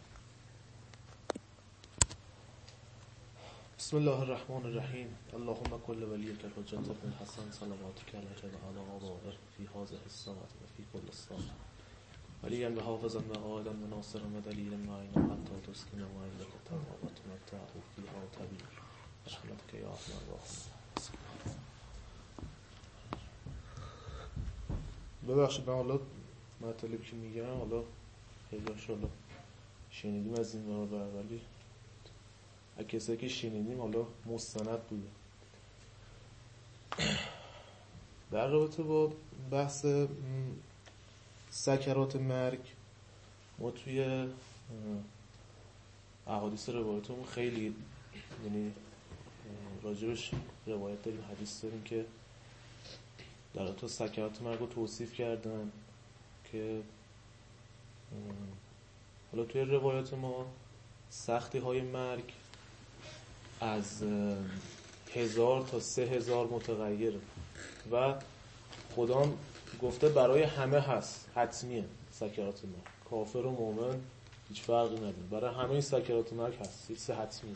E: بسم الله الرحمن الرحیم. اللهم كل وليك الحجة بن الحسن صلواتك عليه وعلى آبائه في هذه الساعة وفي كل ساعة وليا وحافظا وقائدا وناصرا ودليلا معينا حتى تسكن وعندك ترى وتمتعه فيها طويلا برحمتك يا ارحم الراحمين. ببخشید من حالا مطالبی که میگم حالا خیلی‌هاش حالا شنیدیم از این بار ولی کسایی که شنیدیم حالا مستند بوده. در رابطه با بحث سکرات مرگ ما توی احادیث روایتمون خیلی یعنی راجبش روایت داریم، حدیث داریم که در رابطه با سکرات مرگ رو توصیف کردن که حالا توی روایت ما سختی های مرگ از هزار تا سه هزار متغیره و خدا گفته برای همه هست، حتمیه سکرات مرگ. کافر و مومن هیچ فرقی نداره، برای همه این سکرات مرگ هست، هیچ سه حتمیه.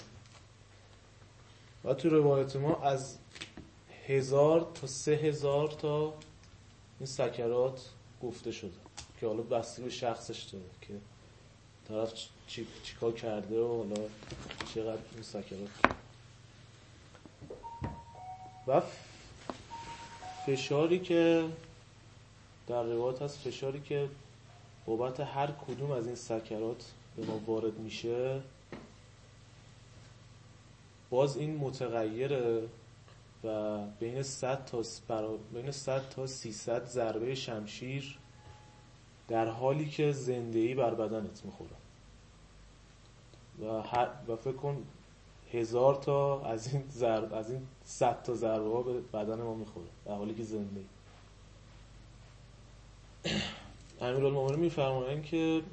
E: و تو روایت ما از هزار تا سه هزار تا این سکرات گفته شده که حالا بستگی به شخصش داره که طرف چی چیکار کرده و حالا چقدر این سکرات. و فشاری که در روایت هست، فشاری که بابت هر کدوم از این سکرات به ما وارد میشه باز این متغیره و بین صد تا برا... بین صد تا سیصد ضربه شمشیر در حالی که زندگی بر بدنت میخوره و هر و فکر کن هزار تا از این ضرب از این صد تا ضربه ها به بدن ما میخوره در حالی که زندگی. امیرالمومنین میفرمایند که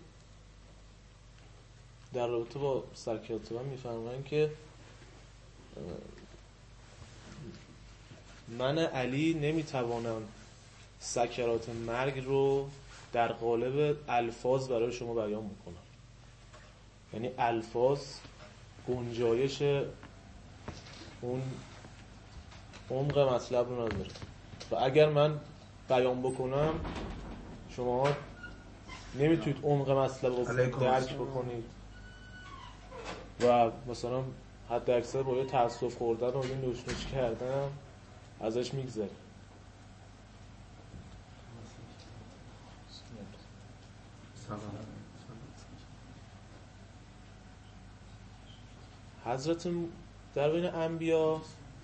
E: در رابطه با سکرات مرگ میفرمایند که من علی نمیتوانم سکرات مرگ رو در قالب الفاظ برای شما بیان بکنم. یعنی الفاظ گنجایش اون عمق مطلب رو نداره و اگر من بیان بکنم شما نمیتونید عمق مطلب رو درک بکنید و مثلا حد اکثر با یه تأسف خوردن و یه نوش نوش کردن ازش میگذره. حضرت در بین انبیا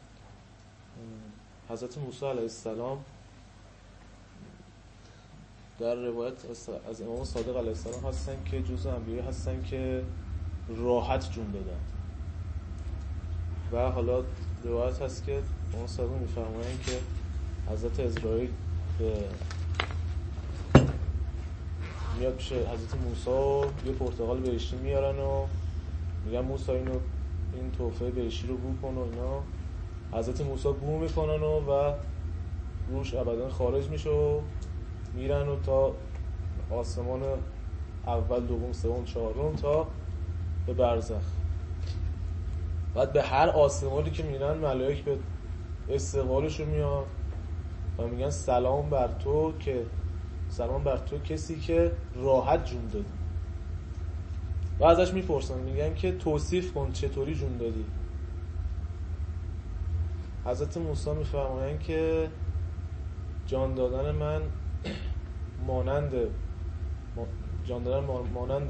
E: حضرت موسی علیه السلام در روایت از امام صادق علیه السلام هستن که جزء انبیا هستن که راحت جون دادن و حالا روایت هست که امام صادق میفرمایند که حضرت اسرائیل میاد پیش حضرت موسی یه پرتقال بهشتی میارن و میگن موسی اینو این تحفه بهشتی رو بو کن و اینا. حضرت موسی بو میکنن و, و روش ابدا خارج میشه و میرن و تا آسمان اول دوم سوم چهارم تا به برزخ. بعد به هر آسمانی که میرن ملائک به استقبالشون میاد و میگن سلام بر تو که سلام بر تو کسی که راحت جون دادی. و ازش میپرسن میگن که توصیف کن چطوری جون دادی. حضرت موسی میفرمایند که جان دادن من مانند جان دادن مانند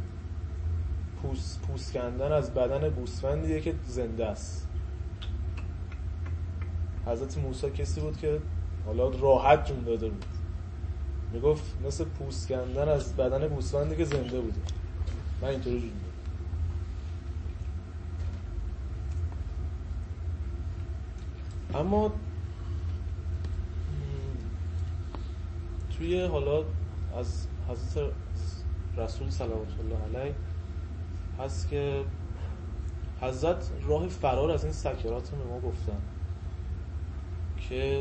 E: پوست پوست کندن از بدن گوسفندیه که زنده است. حضرت موسی کسی بود که حالا راحت جون داده بود. میگفت مثل پوست کندن از بدن گوسفندی که زنده بوده. من اینطوری جون دادم. اما توی حالا از حضرت رسول صلوات الله علیه هست که حضرت راه فرار از این سکرات رو به ما گفتن که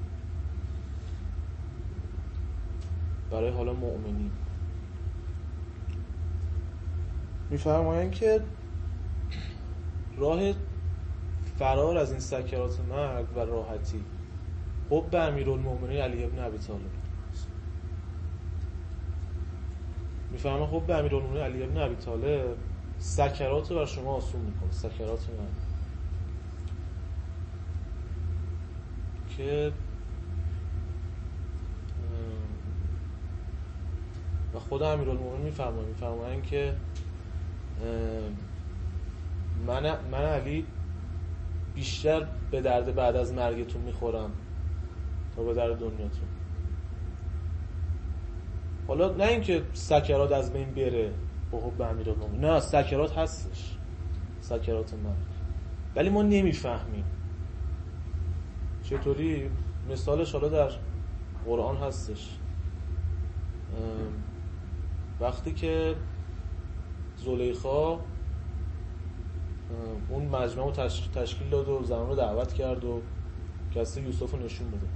E: برای حالا مؤمنین میفرمایند که راه فرار از این سکرات مرگ و راحتی حب امیرالمومنین علی ابن ابی طالب. میفرمایند حب امیرالمومنین علی ابن ابی طالب سکرات رو بر شما آسون میکنه. سکرات مرگ که و خود امیرالمومنین میفرمایند میفرمایند که من من علی بیشتر به درد بعد از مرگتون میخورم تا به درد دنیاتون. حالا نه اینکه سکرات از بین بره با حب امیرالمومنین، نه سکرات هستش، سکرات مرگ، ولی ما نمیفهمیم چطوری. مثالش حالا در قرآن هستش. وقتی که زلیخا اون مجمع رو تشکیل داد و زنان رو دعوت کرد و کسی یوسف رو نشون بده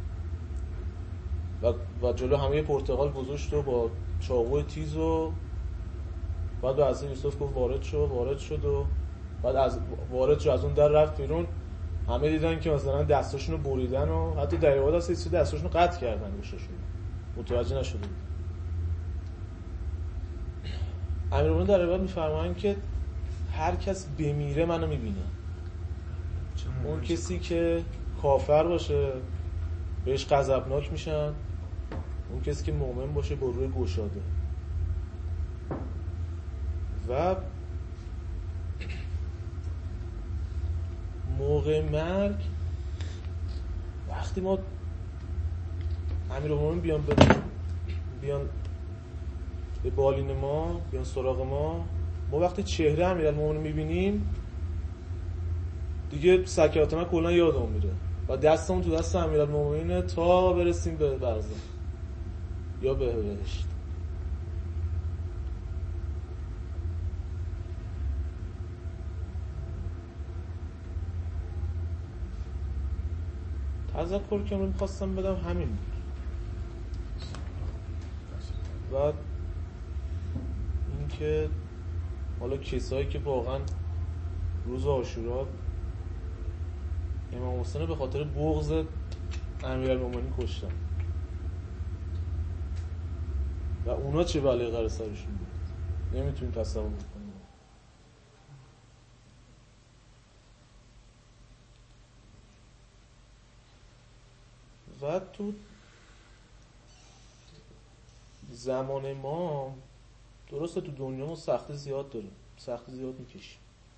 E: و, و جلو همه پرتقال گذاشت و با چاقو تیز و بعد به حضرت یوسف گفت وارد شد وارد شد و بعد از وارد شد از اون در رفت بیرون. همه دیدن که مثلا دستاشون رو بریدن و حتی در واقع دست دستاشون رو قطع کردن گوشاشون. متوجه نشده بود. امیرالمومنین در روایت میفرمایند که هر کس بمیره منو میبینه. اون کسی که کافر باشه بهش غضبناک میشن، اون کسی که مؤمن باشه با روی گشاده. و موقع مرگ وقتی ما امیرالمومنین بیان به بیان به بالین ما بیان سراغ ما ما وقتی چهره امیرالمومنین میبینیم دیگه سکرات من کلا یادمون میره و دستمون تو دست امیرالمومنین تا برسیم به برزخ یا به بهشت. تذکر که من میخواستم بدم همین بود. و اینکه حالا کسایی که واقعا روز عاشورا امام حسین به خاطر بغض امیرالمومنین کشتن و اونا چه بلایی قرار سرشون بود نمیتونیم تصور بکنیم. و تو زمان ما درسته تو دنیا ما سختی زیاد داره، سختی زیاد میکشیم،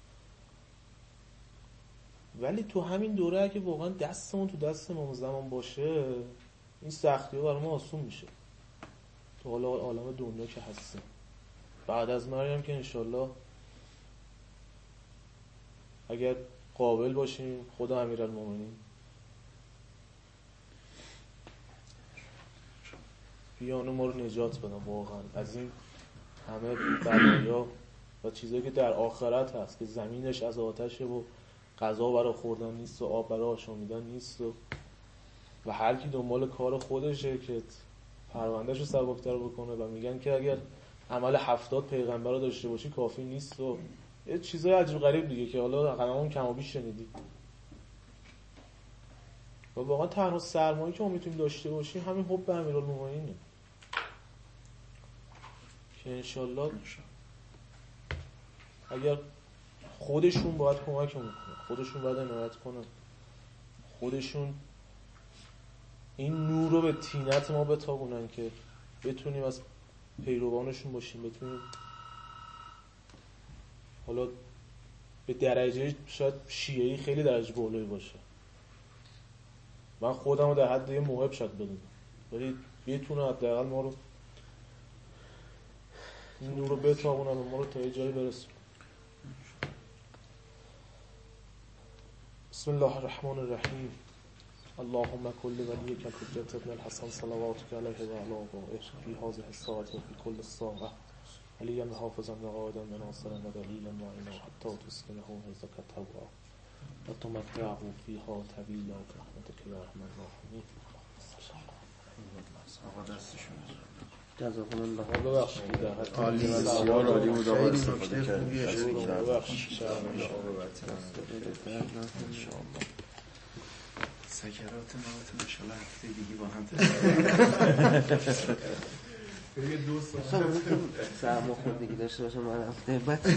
E: ولی تو همین دوره اگه واقعا دستمون تو دست ما زمان باشه این سختی ها برای ما آسون میشه. تو حالا عالم دنیا که هستیم بعد از مریم که انشالله اگر قابل باشیم خدا امیرالمومنین بیان ما رو نجات بدن واقعا از این همه بلایا و چیزایی که در آخرت هست که زمینش از آتشه و غذا برای خوردن نیست و آب برای آشامیدن نیست و و هر کی دنبال کار خودشه که پروندهشو سبک‌تر بکنه و میگن که اگر عمل هفتاد پیغمبر رو داشته باشی کافی نیست و یه چیزای عجیب غریب دیگه که حالا هممون کم و بیش شنیدیم. و واقعا تنها سرمایه‌ای که ما میتونیم داشته باشیم همین حب امیرالمومنینه که انشالله اگر خودشون باید کمکمون کنه، خودشون باید عنایت کنن، خودشون این نور رو به طینت ما بتابونن که بتونیم از پیروانشون باشیم، بتونیم حالا به درجه شاید شیعه‌ای خیلی درجه بالایی باشه. من خودم رو در حد یه موهب شاید بدونم ولی بتونه حداقل ما رو این نور رو بتابونن و ما رو تا یه جایی برسون. بسم الله الرحمن الرحیم. اللهم كل وليك الحجة ابن الحسن صلواتك عليه وعلى آبائه في هذه الساعة وفي كل الساعة عليا وحافظا وقائدا وناصرا ودليلا معينا حتى تسكنه رزقك تبعا وتمتعه فيها طويلا برحمتك يا ارحم الراحمين.
C: جزاكم الله خير.
E: ببخشید
A: عالی
D: بسیار عالی بود آقا
A: خیلی
D: استفاده
A: نکته خوبی اشاره
D: کردید.
A: کردید.
E: ببخشید
F: سکرات موت انشالله هفته دیگه با هم
E: یه دو ساعت
C: سرما خوردگی داشته باشم من هفته بعد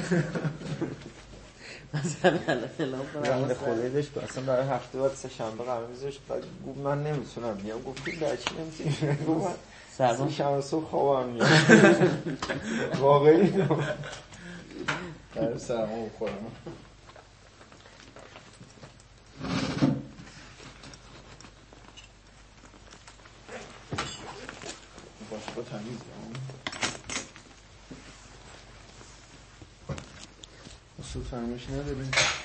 C: مثلا الان
B: بنده خدایی داشت اصلا برای هفته بعد سه شنبه قرار میذاشت بعد گفت من نمیتونم بیام. گفت در چی نمیتونی؟ گفت من سه شنبه صبح خوابم میاد. واقعی
D: قرار سرما بخورم باشه با تمیز
A: اصول فرمایش نداریم.